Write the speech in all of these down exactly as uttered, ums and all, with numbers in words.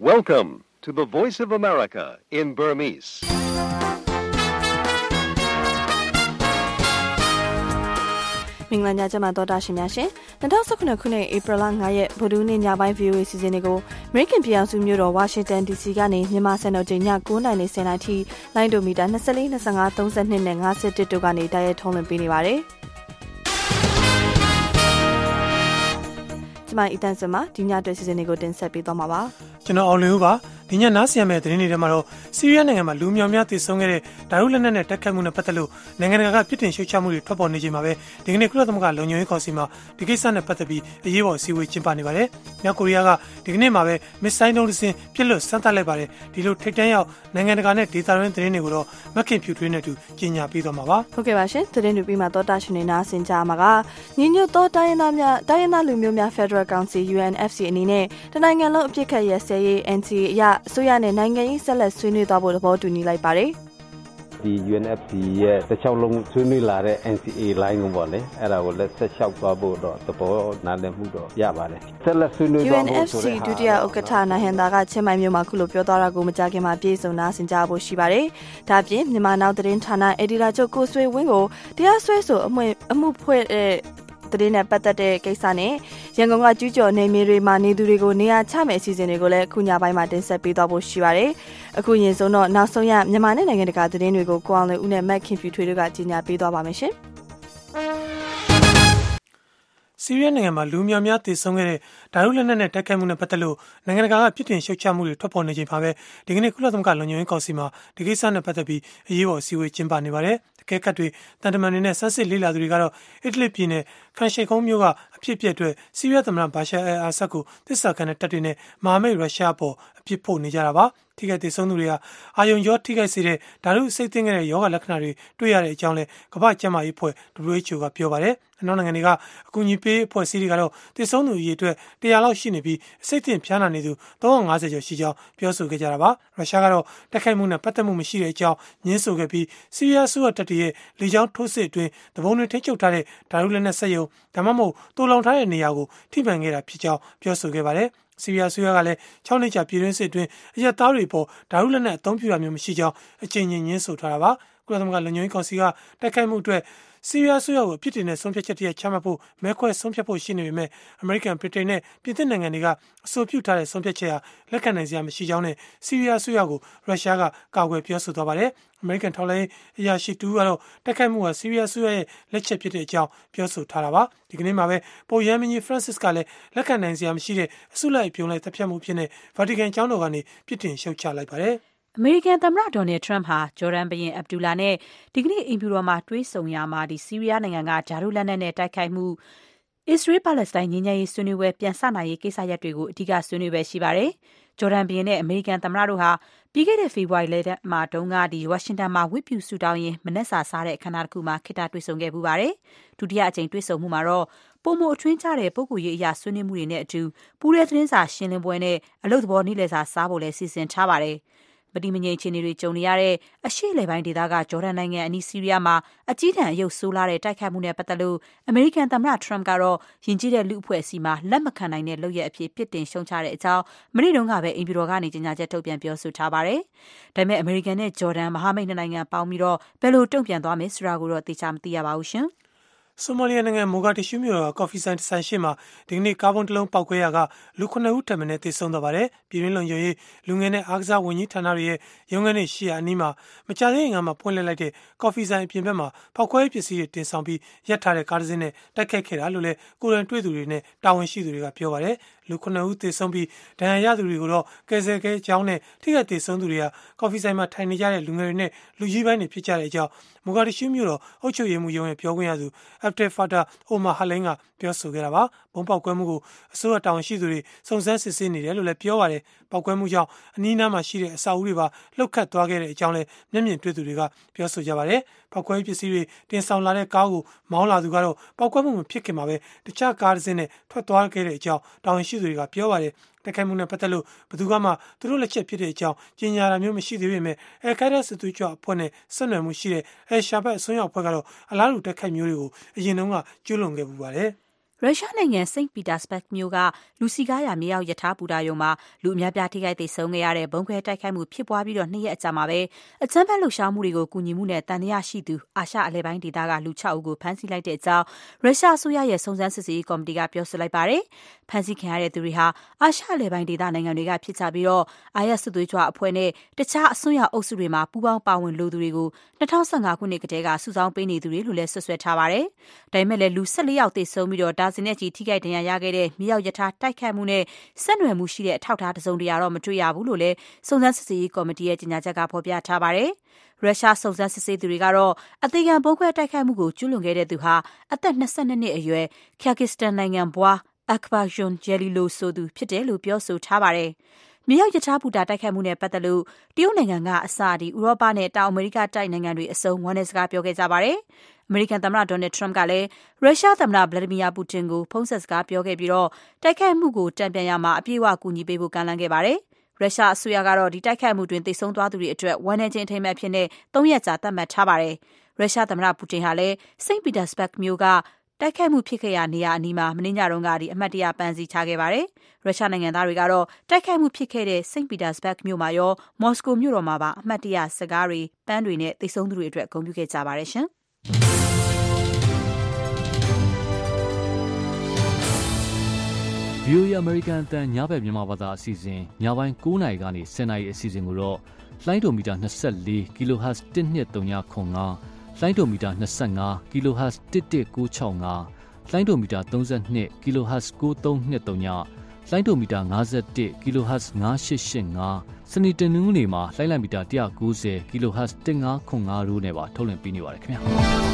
Welcome to the Voice of America in Burmese. Minglan Yajama Doda Shimashin, Nadasakuna Kune, April Langaya, Buduni Yabai View Seasonigo, American Piazzu Muro, Washington, D C Gani, Nimasano Jina, Guna, and Senati, Lindo Mida, Nasali, Nasangatos, and Ninanga, to Gani, Diet Home and Binivare. My Itansama, Dina Seasonigo, then Sepidoma. General Oluba, Dina Nasia Medrini Demaro, Syrian and Lumiamati Songere, Darulan and Takamuna Patalu, Nanganga Pitin Shuchamuri, Topo Nijimabe, the Nicolamga, Lonyo Cosima, the Kisan Patabi, the Yevo Siwi Chimpanivare, Nakuriaga, the Nemabe, Miss Sinosin, Pilo, Santa Lebare, the Lu Tetaya, Nangana, Titaran Triniguro, Makin Putrina to Kenya Pidomava. Okay, Vashin, today to be my daughter Shinina Sinjamaga, Nino Diana Diana Lumia Federal Council, U N F C and Nine, the Nangalo Pika, yes. N C ya Suyan and Nangai Salas Swinu double about to Nilai Pare. The U N F C, the Chalong Sunilare N C A lying on Valley, and I will let the Chow Babo, the Bo, Nanamudo, Yabare. U N F C Dudia Okatana Hendaga Chema Makulo Piotara Gumajagima Piso Nas in Jabo Shibare, Tabi, Nimana Drintana, Edirajo Koswe Wingo, the Asweso, a move. Trina Patate Kesane, Yangonga Jujo, Nemiri Mani Durigo Nia Chame season egole, Kunya by Martin Sepi double Shivare, a Kunyan so not now so yam, Yaman and the garden we go go on the Une making you to the Gina Pido mission. Syrian and Lumia Miati Songere, Darulan and Takamuna Patalu, Nanganaga Pitin Shochamuri, Topo Nijipabe, the Nicolatum Galonio Cosima, the Gisan Patabi, Yevo Siwi Chimpanivare, Kekatui, Tantamanina Sassi Lila Rigaro, Italy Pine, Kanshek Homuga, Pipietue, Syria Tamran Pasha Asaku, the Sakan Tatine, Mame Rashapo, Pipo Nijarava, Tigati Sonuria, Ayon Yo Tiga Sire, Daru Sitting a Yoga Laknari, Tuyare Jone, Kabachama Ipo, to Richuga Piovare, Nonaniga, Kunipe, Poisirigaro, the Sonu Yetue, the Allo Shinipi, Sitting Piana Nidu, Don Azajo Shija, Piosu Gajarava, Rashagaro, Takamuna Patamu Mishire Chow, Ninsugapi, Syria Sua Tatie, Lijan Tose, the Bonu Techo Tare, Darulana Sayo, Tamamo, Dolon Tare Niago, Timangera Pichao, Piosu Gavare. Syria Suyagale, Chaunica Pirense, Yataripo, Darulana, Tompura Mishija, a changing Yeso Tarava, Gladamga Lanyo Consiga, Takamu, Syria Suya, Pitin, some Pechati, Chamapo, Meko, some Chapo Shini, American Pretene, Pitinanganiga, so Putare, some Pechea, Lacanazia Mishijane, Syria Suyago, Rashaga, Kawe Piosu Tabare, American Tole, Yashitu, Takamua, Syria Suya, Leche Pite Chow, Piosu Tarava, the Gnemabe, Poyamini Franciscale, Lacanazia Mishide, Sula Pione, Tapiamu Pine, Vatican Chanogani, Pitin Shocha Pare. American Tamra Donald Trump ha Jordan Bayin Abdullah ne digni impuroma twist sonya ma di Syria nanga Jarulan ne Takaimu Israel Palestine nyanya yi swinwe pian sa na yi kisa yatတွေကိုအဓိကဆွေးနွေးပဲရှိပါတယ်။ဂျော်ဒန်ဘီယင်နဲ့အမေရိကန်သမ္မတတို့ဟာပြီးခဲ့တဲ့ဖေဖော်ဝါရီလမှာတုန်းကဒီဝါရှင်တန်မှာဝစ်ပြူဆူတောင်းရင်မနက်စာစားတဲ့အခမ်းအနားတစ်ခုမှာခေတ္တတွေ့ဆုံခဲ့ပူပါတယ်။ဒုတိယအကြိမ်တွေ့ဆုံမှုမှာတော့ပုံမအထွင်းချတဲ့ပုဂ္ဂိုလ်ရေးအရာဆွေးနွေးမှုတွေနဲ့အတူပူးရဲသတင်းစာရှင်းလင်းပွဲနဲ့အလုပ်သဘောနေ့လည်စာစားဖို့လည်းစီစဉ်ထားပါတယ်။ပတိမငြိမ်ချင်းတွေကြုံနေရတဲ့အရှေ့လေပိုင်းဒေသကဂျော်ဒန်နိုင်ငံအနီးဆီးရီးယားမှာအကြီးထန်အယုတ်ဆိုးလာတဲ့တိုက်ခိုက်မှုနဲ့ပတ်သက်လို့အမေရိကန်သမ္မတထရမ်ကတော့ယဉ်ကျေးတဲ့လူအဖွဲ့အစည်းမှာလက်မခံနိုင်တဲ့လုပ်ရအဖြစ်ပြစ်တင်ရှုံချတဲ့အကြောင်းမနေ့တုန်းကပဲအင်ပီတော်ကနေကြေညာချက်ထုတ်ပြန်ပြောဆိုထားပါတယ်။ဒါပေမဲ့အမေရိကန်နဲ့ဂျော်ဒန်မဟာမိတ်နှစ်နိုင်ငံပေါင်းပြီးတော့ဘယ်လိုတုံ့ပြန်သွားမယ်ဆိုတာကိုတော့သိချမသိရပါဘူးရှင်။ဆိုမာလီယာနိုင်ငံမိုဂါတီရှူမြို့ကကော်ဖီဆိုင်တဆိုင်ရှိမှာဒီကနေ့ကာဗွန်တလုံးပေါက်ကွဲရာကလူခုနှစ်ဦးထပ်မံတည်ဆုံသွားပါတယ်။ပြည်တွင်းလုံခြုံရေးလူငယ်နဲ့အားကစားဝန်ကြီးဌာနတွေရဲ့ရုံးခန်းတွေရှိရာအနီးမှာမကြာသေးခင်ကမှဖွင့်လှစ်လိုက်တဲ့ကော်ဖီဆိုင်အပြင်ဘက်မှာဖောက်ခွဲပစ္စည်းတွေတင်ဆောင်ပြီးရပ်ထားတဲ့ကားတစ်စီးနဲ့တိုက်ခတ်ခဲ့တာလို့လည်းကိုရန်တွေ့သူတွေနဲ့တာဝန်ရှိသူတွေကပြောပါတယ်။လူခုနှစ်ဦးတည်ဆုံပြီးဒဏ်ရာရသူတွေကိုတော့ကယ်ဆယ်ခဲ့ကြောင်းနဲ့ထိခိုက်တည်ဆုံသူတွေကကော်ဖီဆိုင်မှာထိုင်နေကြတဲ့လူငယ်တွေနဲ့လူကြီးပိုင်းတွေဖြစ်ကြတဲ့အကြောင်းမိုဂါတီရှူမြို့တော်အုပ်ချုပ်ရေးမှူးရုံးရဲ့ပြောခွင့်ရသူအက်ဖ်တက်ဖာတာအိုမာဟာလိုင်းကပြောဆိုခဲ့တာပါဘုံပေါက်ကွဲမှုကိုအစိုးရတာဝန်ရှိသူတွေစုံစမ်းစစ်ဆေးနေတယ်လို့လည်းပြောပါတယ်ပေါက်ကွဲမှုကြောင့်အနီးနားမှာရှိတဲ့အဆောက်အဦတွေပါလှုပ်ခတ်သွားခဲ့တဲ့အကြောင်းလည်းမျက်မြင်တွေ့သူတွေကပြောဆိုကြပါတယ်ပေါက်ကွဲပစ္စည်းတွေတင်ဆောင်လာတဲ့ကားကိုမောင်းလာသူကတော့ပေါက်ကွဲမှုမဖြစ်ခင်မှာပဲတခြားကားတစ်စီးနဲ့ထွက်သွားခဲ့တဲ့အကြောင်းတာဝန်ရှိသူတွေကပြောပါတယ်တိုက်ခိုက်မှုနဲ့ပတ်သက်လို့ဘယ်သူမှသူတို့လက်ချက်ဖြစ်တဲ့အကြောင်းကြေညာတာမျိုးမရှိသေးပေမဲ့အဲခိုင်ဒါစစ်သွေးကြွအဖွဲ့နဲ့ဆက်နွယ်မှုရှိတဲ့အဲရှာဘတ်အစွန်းရောက်အဖွဲ့ကတော့အလားတူတိုက်ခိုက်မျိုးတွေကိုအရင်တုန်းကကျူးလွန်ခဲ့ပူပါတယ်။ရုရှားနိုင်ငံစိန့်ပီတာစဘတ်မြို့ကလူစီကားရမြေအောက်ယထာဘူတာယုံမှာလူအများပြားထိခိုက်သိမ်းဆုံးခဲ့ရတဲ့ဘုံခွဲတိုက်ခိုက်မှုဖြစ်ပွားပြီးတော့နှစ်ရက်အကြာမှာပဲအကြမ်းဖက်လှုပ်ရှားမှုတွေကိုကူညီမှုနဲ့တန်တရားရှိသူအာရှအလဲပိုင်းဒေသကလူ၆ဦးကိုဖမ်းဆီးလိုက်တဲ့အကြောင်းရုရှားအစိုးရရဲ့စုံစမ်းစစ်ဆေးရေးကော်မတီကပြောဆိုလိုက်ပါတယ်။ဖမ်းဆီးခံရတဲ့သူတွေဟာအာရှအလဲပိုင်းဒေသနိုင်ငံတွေကဖြစ်ကြပြီးတော့အာရစစ်သွေးကြွအဖွဲ့နဲ့တခြားအစွန်းရောက်အုပ်စုတွေမှာပူးပေါင်းပါဝင်လိုသူတွေကို၂၀၁၅ခုနှစ်ကတည်းကစုဆောင်းပေးနေသူတွေလို့လည်းဆွဆွဲထားပါတယ်။ဒါပေမဲ့လည်းလူ၁၄ယောက်သေဆုံးပြီးတော့ဒါဇင်နဲ့ချီထိခိုက်ဒဏ်ရာရခဲ့တဲ့မြေအောက်ယထာတိုက်ခိုက်မှုနဲ့ဆက်နွယ်မှုရှိတဲ့အထောက်အထားတစုံတရာတော့မတွေ့ရဘူးလို့လည်းစုံစမ်းစစ်ဆေးရေးကော်မတီရဲ့ကြေညာချက်ကဖော်ပြထားပါတယ်။ရုရှားစုံစမ်းစစ်ဆေးသူတွေကတော့အသေးခံဘုံခွဲတိုက်ခိုက်မှုကိုကျူးလွန်ခဲ့တဲ့သူဟာအသက်၂၂နှစ်အရွယ်ကီယာဂစ္စတန်နိုင်ငံဘွားAkbar John Jelilo ဆိုသူဖြစ်တယ်လို့ပြောဆိုထားပါတယ်။မြေရောက်ယထာဘူတာတိုက်ခိုက်မှုနဲ့ပတ်သက်လို့တရုတ်နိုင်ငံကအစဒီဥရောပနဲ့တောင်အမေရိကတိုက်နိုင်ငံတွေအစုံဝမ်းနဲ့စကားပြောခဲ့ကြပါတယ်။အမေရိကန်သမ္မတဒေါ်နယ်ထရမ့်ကလည်းရုရှားသမ္မတဗလာဒီမီယာပူတင်ကိုဖုန်းဆက်စကားပြောခဲ့ပြီးတော့တိုက်ခိုက်မှုကိုတံပြန်ရမှာအပြည့်အဝကူညီပေးဖို့ကမ်းလှမ်းခဲ့ပါတယ်။ရုရှားအစိုးရကတော့ဒီတိုက်ခိုက်မှုတွင်သေဆုံးသွားသူတွေအတွက်ဝမ်းနည်းခြင်းအထိမ်းအမှတ်ဖြစ်နေ၃ရက်ကြာသတ်မှတ်ထားပါတယ်။ရုရှားသမ္မတပူတင်ဟာလည်းစိန့်ပီတာစဘတ်မြို့ကတိုက်ခိုက်မှုဖြစ်ခဲ့ရာနေရာအနီးမှာမင်းညတုန်းကဒီအမှတ်တရပန်းစီချခဲ့ပါတယ်။ရုရှားနိုင်ငံသားတွေကတော့တိုက်ခိုက်မှုဖြစ်ခဲ့တဲ့စိန့်ပီတာစဘတ်မြို့မှာရောမော်စကိုမြို့တော်မှာပါအမှတ်တရစကားတွေပန်းတွေနဲ့သိဆုံးသူတွေအတွက်ဂုဏ်ပြုခဲ့ကြပါတယ်ရှင်။ဗီအိုအေ American အသံညဘက်မြန်မာဘာသာအစီအစဉ်ညပိုင်း၉နာရီကနေ၁၀နာရီအစီအစဉ်ကိုတော့လိုင်းဒိုမီတာ၂၄ kHz တစ်နှစ်၃၅ခွန်၅လိုင်းဒိုမီတာ၂၅ kHz တစ်တစ်၉၆၅လိုင်းဒိုမီတာ၃၂ kHz ၉၃၂၃ညလိုင်းဒိုမီတာ၅၁ kHz ၅၈၈၅စနေတနင်္ဂနွေမှာလိုင်းလိုက်မီတာ၁၉၀ kHz တစ်၅ခွန်၅တို့နဲ့ပါထုတ်လွှင့်ပေးနေပါတယ်ခင်ဗျာ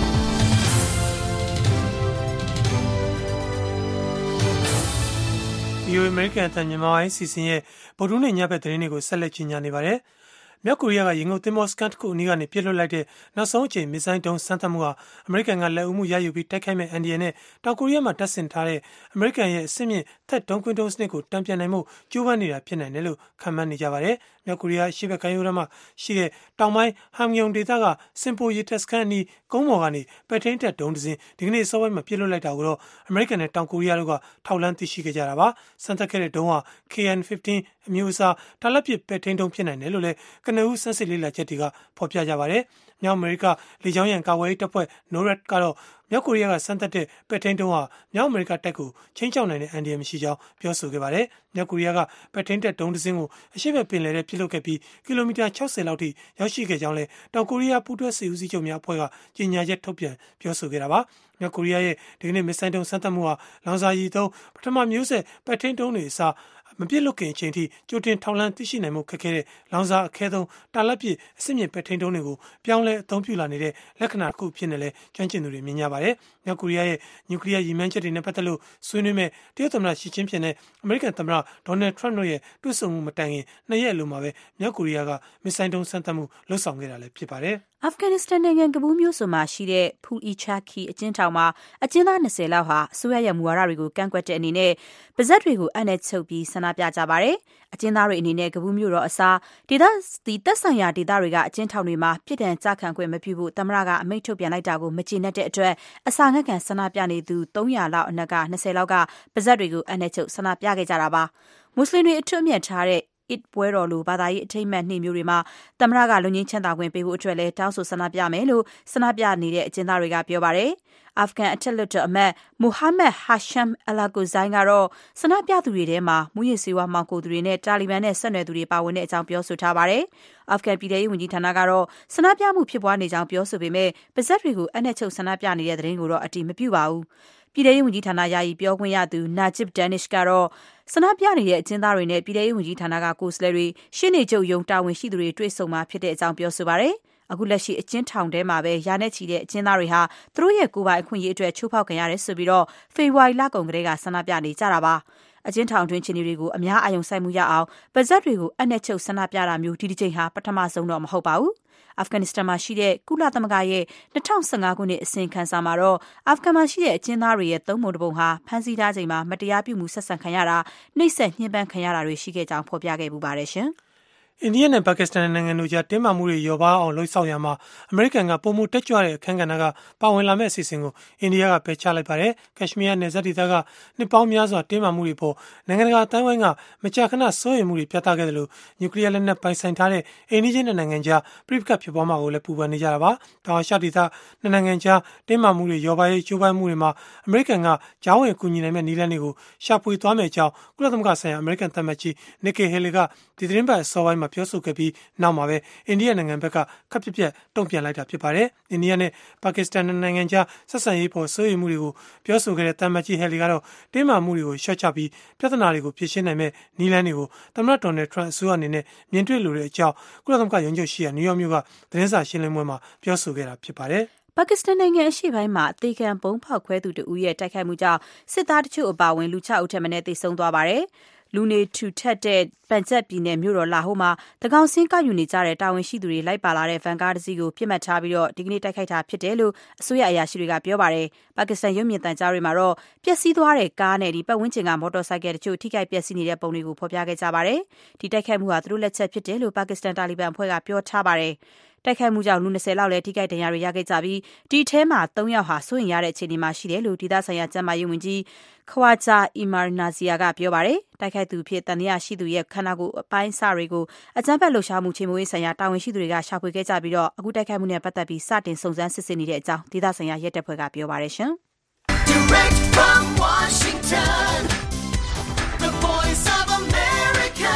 ဗီအိုအေ American အသံမြန်မာပိုင်းစီစဉ်ရဲ့ဗုဒ္ဓဟူးနေ့ညဘက်သတင်းတွေကိုဆက်လက်ကြီးညာနေပါတယ်။မြောက်ကိုရီးယားကရေငုပ်သင်္ဘောစကန်တစ်ခုအနီးကနေပြစ်လွှတ်လိုက်တဲ့နောက်ဆုံးအချိန်မစ်ဇိုင်းဒုံးစမ်းသပ်မှုဟာအမေရိကန်ကလက်ဦးမှုရယူပြီးတိုက်ခိုက်မဲ့အန်ဒီယန်နဲ့တောင်ကိုရီးယားမှာတပ်ဆင်ထားတဲ့အမေရိကန်ရဲ့အဆင့်မြင့်ထက်ဒုံးကွင်းဒုံးစနစ်ကိုတံပြန်နိုင်မှုကြိုးပမ်းနေတာဖြစ်နိုင်တယ်လို့ခန့်မှန်းနေကြပါတယ်။မြောက်ကိုရီးယားရှေ့ဘက်ကမ်းရိုးတန်းမှာရှိတဲ့တောင်ပိုင်းဟမ်ဂယုံဒေသကစင်ပိုရေတက်စခန်းအနီးကုန်းပေါ်ကနေပဲထိန်းတက်ဒုံးတစ်စင်းဒီကနေ့စောပိုင်းမှာပြစ်လွှတ်လိုက်တာကိုတော့အမေရိကန်နဲ့တောင်ကိုရီးယားတို့ကထောက်လှမ်းသိရှိခဲ့ကြတာပါ။စမ်းသပ်ခဲ့တဲ့ဒုံးဟာ ကေ အန် ဖစ်ဖတင်း အမျိုးအစားတာလက်ပစ်ပဲထိန်းဒုံးဖြစ်နိုင်တယ်လို့လည်းကနဦးစမ်းစစ်လေ့လာချက်တွေကဖော်ပြကြပါတယ်။မြောက်အမေရိကလေကြောင်းရန်ကာကွယ်ရေးတပ်ဖွဲ့ NORAD ကတော့မြောက်ကိုရီးယားကစမ်းသပ်တဲ့ပဲထိန်းဒုံးဟာမြောက်အမေရိကတပ်ကိုချင်းချောက်နိုင်တဲ့အန်ဒီယန်မရှိကြောင်းပြောဆိုခဲ့ပါတယ်။မြောက်ကိုရီးယားကပဲထိန်းတပ်ဒုံးတစ်စင်းကိုအရှေ့ဘက်ပင်လယ်ထဲပစ်လွှတ်ခဲ့ပြီးကီလိုမီတာ၆၀လောက်ထိရောက်ရှိခဲ့ကြောင်းလည်းတောင်ကိုရီးယားပူးတွဲစစ်ဦးစီးချုပ်များအဖွဲ့ကကြေညာချက်ထုတ်ပြန်ပြောဆိုခဲ့တာပါ။မြောက်ကိုရီးယားရဲ့ဒီကနေ့မစ်ဇိုင်းဒုံးစမ်းသပ်မှုဟာလောင်စာရည်သုံးပထမမျိုးဆက်ပဲထိန်းဒုံးတွေအစားမပြစ်လွတ်ခင်အချိန်ထိကြိုတင်ထောက်လှမ်းသိရှိနိုင်မှုခက်ခဲတဲ့လောင်စာအခဲသုံးတာလက်ပစ်အစစ်မြစ်ပဲထိန်းဒုံးတွေကိုပြောင်းလဲအသုံးပြုလာနေတဲ့လက္ခဏာတစ်ခုဖြစ်နေလဲကျွမ်းကျင်သူတွေမြင်ကြပါတယ်။မြောက်ကိုရီးယားရဲ့နျူကလ িয়ার ရည်မှန်းချက်တွေနဲ့ပတ်သက်လို့ဆွေးနွေးမဲ့တရုတ်သမ္မတရှီကျင်းဖျင်နဲ့အမေရိကန်သမ္မတဒေါ်နယ်ထရမ့်တို့ရဲ့တွေ့ဆုံမှုမတိုင်ခင်နှစ်ရက်အလိုမှာပဲမြောက်ကိုရီးယားကမစ်ဇိုင်းဒုံးစမ်းသပ်မှုလှုပ်ဆောင်ခဲ့တာလည်းဖြစ်ပါတယ်။အာဖဂန်နစ္စတန်နိုင်ငံကဘူးမြို့ဆိုမှာရှိတဲ့ဖူအီချာခီအကျဉ်းထောင်မှာအကျဉ်းသား၂၀လောက်ဟာအစိုးရရဲ့မူဝါဒတွေကိုကန့်ကွက်တဲ့အနေနဲ့ပါဇက်တွေကိုအပ်နဲ့ချုပ်ပြီးဆန္ဒပြကြပါတယ်။အကျဉ်းသားတွေအနေနဲ့ကဘူးမြို့တော်အစားဒေသဒီသက်ဆိုင်ရာဒေသတွေကအကျဉ်းထောင်တွေမှာပြစ်ဒဏ်ကြခံခွင့်မပြုဖို့သမ္မတကအမိန့်ထုတ်ပြန်လိုက်တာကိုမကျေနပ်တဲ့အတွက်အစာငတ်ခံဆန္ဒပြနေသူ၃၀၀လောက်အနက်က၂၀လောက်ကပါဇက်တွေကိုအပ်နဲ့ချုပ်ဆန္ဒပြခဲ့ကြတာပါ။မွတ်စလင်တွေအထွတ်အမြတ်ထားတဲ့Eid ပွဲတော်လိုဘာသာရေးအထိမ်းအမှတ်နေ့မျိုးတွေမှာသမ္မတကလူငင်းချမ်းသာခွင့်ပေးဖို့အတွက်လဲတောင်းဆိုဆန္ဒပြမယ်လို့ဆန္ဒပြနေတဲ့အကျဉ်းသားတွေကပြောပါတယ်။အာဖဂန်အထက်လွှတ်တော်အမတ်မူဟာမက်ဟာရှမ်အလာကိုဇိုင်းကတော့ဆန္ဒပြသူတွေထဲမှာမူရစ်ဆေးဝါးမှောင်ခိုသူတွေနဲ့တာလီဘန်နဲ့ဆက်နွယ်သူတွေပါဝင်တဲ့အကြောင်းပြောဆိုထားပါတယ်။အာဖဂန်ပြည်ထရေးဝန်ကြီးဌာနကတော့ဆန္ဒပြမှုဖြစ်ပွားနေကြောင်းပြောဆိုပေမဲ့ပါဇက်တွေကိုအနှက်ချုပ်ဆန္ဒပြနေတဲ့သတင်းကိုတော့အတည်မပြုပါဘူး။ပြည်ထရေးဝန်ကြီးဌာနယာယီပြောခွင့်ရသူနာဂျစ်ဒန်နစ်ကတော့ဆန္ဒပြနေတဲ့အကျဉ်းသားတွေနဲ့ပြည်ထရေးဝန်ကြီးဌာနကကိုယ်စားလှယ်တွေရှင်းနေချုပ်ယုံတာဝန်ရှိသူတွေတွေ့ဆုံမှာဖြစ်တဲ့အကြောင်းပြောဆိုပါတယ်။အခုလက်ရှိအကျဉ်းထောင်ထဲမှာပဲရာနဲ့ချီတဲ့အကျဉ်းသားတွေဟာသူတို့ရဲ့ကိုယ်ပိုင်အခွင့်အရေးအတွက်ချိုးဖောက်ခံရတယ်ဆိုပြီးတော့ဖေဖော်ဝါရီလကုန်ကတည်းကဆန္ဒပြနေကြတာပါ။အကျဉ်းထောင်တွင်းခြေနေတွေကိုအများအာရုံစိုက်မှုရအောင်ပါဇက်တွေကိုအနှက်ချုပ်ဆန္ဒပြတာမျိုးဒီတစ်ချိန်ဟာပထမဆုံးတော့မဟုတ်ပါဘူး။အာဖဂန်နစ္စတန်မှာရှိတဲ့ကုလသမဂ္ဂရဲ့၂၀၁၅ခုနှစ်အစီရင်ခံစာမှာတော့အာဖဂန်မှာရှိတဲ့အကျဉ်းသားတွေရဲ့သုံးပုံတစ်ပုံဟာဖမ်းဆီးထားချိန်မှာမတရားပြုမှုဆက်ဆံခံရတာနှိပ်စက်ညှဉ်းပန်းခံရတာတွေရှိခဲ့ကြောင်းဖော်ပြခဲ့ပူပါတယ်ရှင်။အိန္ဒိယနဲ့ပါကစ္စတန်နိုင်ငံတို့ကြားတင်းမာမှုတွေရောပါအောင်လှုံ့ဆော်ရမှာအမေရိကန်ကပုံမှုတက်ကြွတဲ့အခမ်းကဏ္ဍကပါဝင်လာမဲ့အစီအစဉ်ကိုအိန္ဒိယကပယ်ချလိုက်ပါတယ်။ကက်ရှ်မီးယားနယ်စပ်ဒေသကနှစ်ပေါင်းများစွာတင်းမာမှုတွေပေါ်နိုင်ငံတကာအတိုင်းအဝိုင်းကမကြာခဏစိုးရိမ်မှုတွေပြသခဲ့တယ်လို့နျူကလ িয়ার လက်နက်ပိုင်ဆိုင်ထားတဲ့အိန္ဒိယနဲ့နိုင်ငံကြားပြိပခတ်ဖြစ်ပွားမှာကိုလည်းပူပန်နေကြတာပါ။တောင်အာရှဒေသနှစ်နိုင်ငံကြားတင်းမာမှုတွေရောပါရေးကျိုးပမ်းမှုတွေမှာအမေရိကန်ကကြားဝင်ကူညီနိုင်မဲ့နည်းလမ်းတွေကိုရှာဖွေသွားမယ်ကြောင်းကုလသမဂ္ဂဆိုင်ရာအမေရိကန်သံအမတ်ကြီး Nikki Haley ကဒီသတင်းပတ်အစောပိုင်းမှာပြောဆိုခဲ့ပြီးနောက်မှာပဲအိန္ဒိယနိုင်ငံဘက်ကခပ်ပြက်ပြက်တုံ့ပြန်လိုက်တာဖြစ်ပါတယ်။အိန္ဒိယနဲ့ပါကစ္စတန်နိုင်ငံကြားဆက်ဆံရေးပေါ်စိုးရိမ်မှုတွေကိုပြောဆိုခဲ့တဲ့သံအမတ်ကြီး Haley ကတော့တင်းမာမှုတွေကိုရှော့ချပြီးပြဿနာတွေကိုဖြေရှင်းနိုင်မဲ့နည်းလမ်းတွေကိုသမ္မတဒေါ်နယ်ထရန့်အစိုးရအနေနဲ့မြင်တွေ့လိုတဲ့အကြောင်းကုလသမဂ္ဂရုံးချုပ်ရှိရာနယူးယောက်မြို့ကသတင်းစာရှင်းလင်းပွဲမှာပြောဆိုခဲ့တာဖြစ်ပါတယ်။ပါကစ္စတန်နိုင်ငံအရှေ့ပိုင်းမှာအသေးခံပုံဖောက်ခွဲသူတဦးရဲ့တိုက်ခိုက်မှုကြောင့်စစ်သားတချို့အပါအဝင်လူ၆ဦးထက်မနည်းသေဆုံးသွားပါတယ်။လူနေထူထပ်တဲ့ပန်ဂျပ်ပြည်နယ်မြို့တော်လာဟိုမှာတကောင်စင်းကောက်ယူနေကြတဲ့တာဝန်ရှိသူတွေလိုက်ပါလာတဲ့ဗန်ကားတစ်စီးကိုပြစ်မှတ်ထားပြီးတော့ဒီကနေ့တိုက်ခိုက်တာဖြစ်တယ်လို့အစိုးရအရာရှိတွေကပြောပါတယ်။ပါကစ္စတန်ရုပ်မြင်သံကြားတွေမှာတော့ပျက်စီးသွားတဲ့ကားနဲ့ဒီပတ်ဝန်းကျင်ကမော်တော်ဆိုင်ကယ်တချို့ထိခိုက်ပျက်စီးနေတဲ့ပုံတွေကိုဖော်ပြခဲ့ကြပါတယ်။ဒီတိုက်ခိုက်မှုဟာသူတို့လက်ချက်ဖြစ်တယ်လို့ပါကစ္စတန်တာလီဘန်အဖွဲ့ကပြောထားပါတယ်။တိုက်ခိုက်မှုကြောင့်လူ၂၀လောက်လည်းထိခိုက်ဒဏ်ရာတွေရခဲ့ကြပြီးဒီထဲမှာ၃ယောက်ဟာစိုးရိမ်ရတဲ့အခြေအနေမှာရှိတယ်လို့ဒေသဆိုင်ရာကျန်းမာရေးဝန်ကြီးခွာဂျာအီမာနာဇီယာကပြောပါတယ်။တိုက်ခိုက်သူဖြစ်တန်ရာရှိသူရဲ့ခန္ဓာကိုယ်အပိုင်းအစတွေကိုအကြမ်းဖက်လှုပ်ရှားမှုချိန်မွေးဆိုင်ရာတာဝန်ရှိသူတွေကရှာဖွေခဲ့ကြပြီးတော့အခုတိုက်ခိုက်မှုနဲ့ပတ်သက်ပြီးစတင်စုံစမ်းစစ်ဆေးနေတဲ့အကြောင်းဒေသဆိုင်ရာရဲတပ်ဖွဲ့ကပြောပါတယ်ရှင်။ Direct from Washington, the voice of America,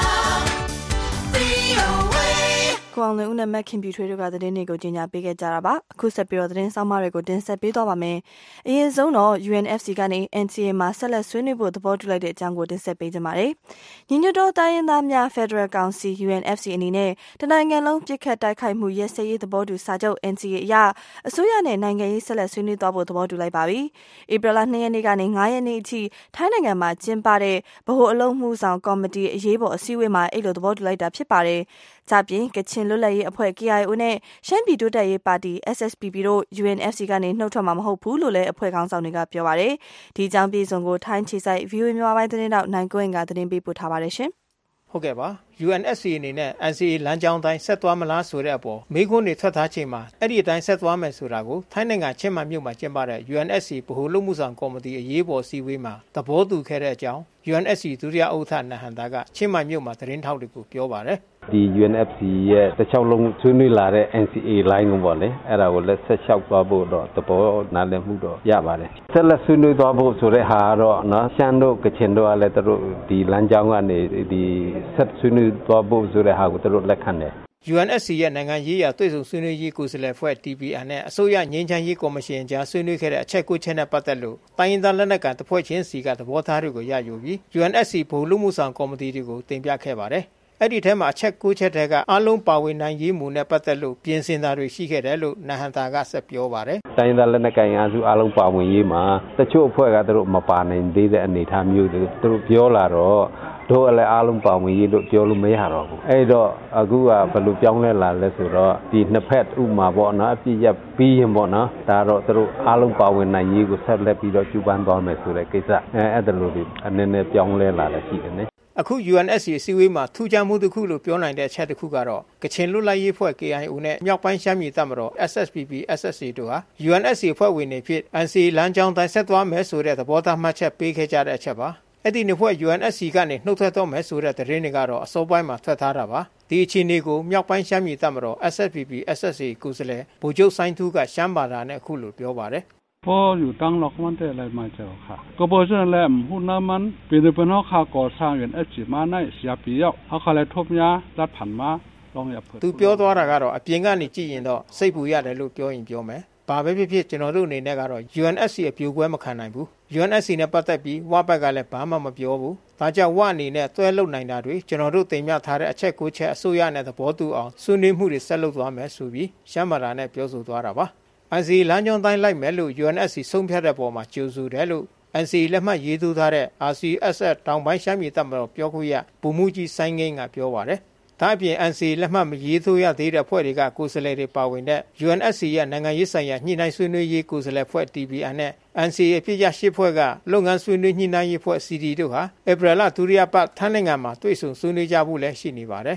V O A ကိုအောင်လွင်ဦးနဲ့မက်ခင်ပြူထွေးတို့ကသတင်းတွေကိုကြီးညာပေးခဲ့ကြတာပါအခုဆက်ပြီးတော့သတင်းဆောင်မတွေကိုတင်ဆက်ပေးသွားပါမယ်အရင်ဆုံးတော့ U N F C ကနေ N C A မှာဆက်လက်ဆွေးနွေးဖို့သဘောတူလိုက်တဲ့အကြောင်းကိုတင်ဆက်ပေးကြပါမယ်ညီညွတ်သောတိုင်းရင်းသားများ Federal Council U N F C အနေနဲ့တနိုင်ငံလုံးပြစ်ခတ်တိုက်ခိုက်မှုရဲစရေးသဘောတူစာချုပ် N C A အရအစိုးရနဲ့နိုင်ငံရေးဆက်လက်ဆွေးနွေးသွားဖို့သဘောတူလိုက်ပါပြီဧပြီလ၂ရက်နေ့ကနေ၅ရက်နေ့အထိထိုင်းနိုင်ငံမှာကျင်းပတဲ့ဗဟိုအလုံးမှုဆောင်ကော်မတီအရေးပေါ်အစည်းအဝေးမှာအဲ့လိုသဘောတူလိုက်တာဖြစ်ပါတယ်ကြပြင်ကချင်လွတ်လပ်ရေးအဖွဲ့ K I O နဲ့ရှမ်းပြည်တိုးတက်ရေးပါတီ S S P P တို့ U N F C ကနေနှုတ်ထွက်မှာမဟုတ်ဘူးလို့လည်းအဖွဲ့ခေါင်းဆောင်တွေကပြောပါတယ်ဒီအကြောင်းပြည်စုံကိုထိုင်းခြေစိုက် V O A မြန်မာပိုင်းသတင်းတောက်နိုင်ကွင်းကသတင်းပေးပို့ထားပါတယ်ရှင်ဟုတ်ကဲ့ပါ U N F C အနေနဲ့ N C A လမ်းကြောင်းတိုင်းဆက်သွားမလားဆိုတဲ့အပေါ်မေးခွန်းတွေထွက်ထားချိန်မှာအဲ့ဒီအတိုင်းဆက်သွားမယ်ဆိုတာကိုထိုင်းနိုင်ငံချင်းမှမြို့မှာကျင်းပတဲ့ U N F C ဗဟိုလုပ်မှုဆောင်ကော်မတီအရေးပေါ်စည်းဝေးမှာသဘောတူခဲ့တဲ့အကြောင်း U N F C ဒုတိယဥက္ကဋ္ဌနဟန်တာကချင်းမှမြို့မှာသတင်းထောက်တွေကိုပြောပါတယ်ဒီ U N F C ရဲ့တစ်ချောင်းလုံးဆွေးနွေးလာတဲ့ N C A လိုင်းကိုပေါ့လေအဲ့ဒါကိုလက်ဆက်လျှောက်သွားဖို့တော့သဘောနားလည်မှုတော့ရပါတယ်ဆက်လက်ဆွေးနွေးသွားဖို့ဆိုတဲ့ဟာတော့နော်ရှမ်းတို့ကချင်တို့ကလည်းတို့ဒီလမ်းကြောင်းကနေဒီဆက်ဆွေးနွေးသွားဖို့ဆိုတဲ့ဟာကိုတို့လက်ခံတယ် U N F C ရဲ့နိုင်ငံရေးရာတွေ့ဆုံဆွေးနွေးရေးကိုယ်စားလှယ်ဖွဲ့ T P N နဲ့အစိုးရငြိမ်းချမ်းရေးကော်မရှင်ကြားဆွေးနွေးခဲ့တဲ့အချက်ကိုချက်နဲ့ပတ်သက်လို့တိုင်းရင်းသားလက်နက်ကန်တပ်ဖွဲ့ချင်းစီကသဘောထားတွေကိုရယူပြီး U N F C ဗဟိုလူမှုဆောင်ကော်မတီတွေကိုတင်ပြခဲ့ပါတယ်အဲ့ဒီထဲမှာအချက်ကိုချက်တွေကအားလုံးပါဝင်နိုင်ရေးမူနဲ့ပတ်သက်လို့ပြင်ဆင်တာတွေရှိခဲ့တယ်လို့နဟန်တာကဆက်ပြောပါတယ်တိုင်းရင်းသားလက်နက်ကိုင်အားစုအားလုံးပါဝင်ရေးမှာတချို့အဖွဲ့ကတို့မပါနိုင်သေးတဲ့အနေအထားမျိုးတွေတို့ပြောလာတော့တို့လည်းအားလုံးပါဝင်ရေးလို့ပြောလို့မရတော့ဘူးအဲ့တော့အခုကဘယ်လိုပြောင်းလဲလာလဲဆိုတော့ဒီနှစ်ဖက်ဥမာပေါ့နော်အပြည့်ရပြီးရင်ပေါ့နော်ဒါတော့တို့အားလုံးပါဝင်နိုင်ရေးကိုဆက်လက်ပြီးတော့ကျူပန်းသွားမယ်ဆိုတဲ့ကိစ္စအဲအဲ့ဒါလိုဒီအနေနဲ့ပြောင်းလဲလာလည်းရှိတယ်နော်အခု U N F C အစည်းအဝေးမှာထူးခြားမှုတစ်ခုလို့ပြောနိုင်တဲ့အချက်တစ်ခုကတော့ကချင်လွတ်လပ်ရေးအဖွဲ့ K I O နဲ့မြောက်ပိုင်းရှမ်းပြည်တပ်မတော် S S P P S S A တို့ဟာ U N F C အဖွဲ့ဝင်တွေဖြစ် N C A လမ်းကြောင်းတိုင်းဆက်သွားမယ်ဆိုတဲ့သဘောထားမှတ်ချက်ပေးခဲ့ကြတဲ့အချက်ပါအဲ့ဒီနှစ်ဖွဲ့ U N F C ကနေနှုတ်ထွက်တော့မယ်ဆိုတဲ့သတင်းတွေကတော့အစောပိုင်းမှာထွက်ထားတာပါဒီအခြေအနေကိုမြောက်ပိုင်းရှမ်းပြည်တပ်မတော် S S P P S S A ကိုယ်စားလှယ်ဗိုလ်ချုပ်စိုင်းထူးကရှမ်းဘာသာနဲ့အခုလိုပြောပါတယ်พออยู่ตั้งล็อกมันแต่อะไรมาเจ้าค่ะก็บ่ซั่นแหละฮู้นำมันเป็นเป็นเฮาค่าก่อสร้างอย่าง H มาในเสียปีแล้วเฮาก็เลยทบยารัดผันมาลองอย่าเพิ่นသူပြောသွားတာကတော့အပြင်ကနေကြည့်ရင်တော့စိတ်ပူရတယ်လို့ပြောရင်ပြောမယ်ဘာပဲဖြစ်ဖြစ်ကျွန်တော်တို့အနေနဲ့ကတော့ U N F C အပြိုကွဲမခံနိုင်ဘူး U N F C နဲ့ပတ်သက်ပြီးဝဘက်ကလည်းဘာမှမပြောဘူးဒါကြောင့်ဝအနေနဲ့တွဲလုံနိုင်တာတွေကျွန်တော်တို့တင်ပြထားတဲ့အချက်ကိုချက်အစိုးရနဲ့သဘောတူအောင်ဆွေးနွေးမှုတွေဆက်လုပ်သွားမယ်ဆိုပြီးရှမ်းမာတာနဲ့ပြောဆိုသွားတာပါN C A လမ်းကြောင်းတိုင်းလိုက်မယ်လို့ U N F C ဆုံးဖြတ်တဲ့ပေါ်မှာကြိုဆိုတယ်လို့ N C A လက်မှတ်ရေးထိုးထားတဲ့ R C S S တောင်ပိုင်းရှမ်းပြည်တပ်မတော်ပြောခွင့်ရဗိုလ်မှူးကြီးစိုင်းငိမ့်ကပြောပါတယ်။ဒါအပြင် N C A လက်မှတ်မရေးထိုးရသေးတဲ့ဖွဲ့တွေကကိုယ်စားလှယ်တွေပါဝင်တဲ့ U N F C ရဲ့နိုင်ငံရေးဆိုင်ရာညှိနှိုင်းဆွေးနွေးရေးကိုယ်စားလှယ်ဖွဲ့ T P N နဲ့ N C A အပြည့်ရရှိဖွဲ့ကလုပ်ငန်းဆွေးနွေးညှိနှိုင်းရေးဖွဲ့ C D တို့ဟာဧပြီလဒုတိယပတ်ထိုင်းနိုင်ငံမှာတွေ့ဆုံဆွေးနွေးကြဖို့လည်းရှိနေပါတယ်။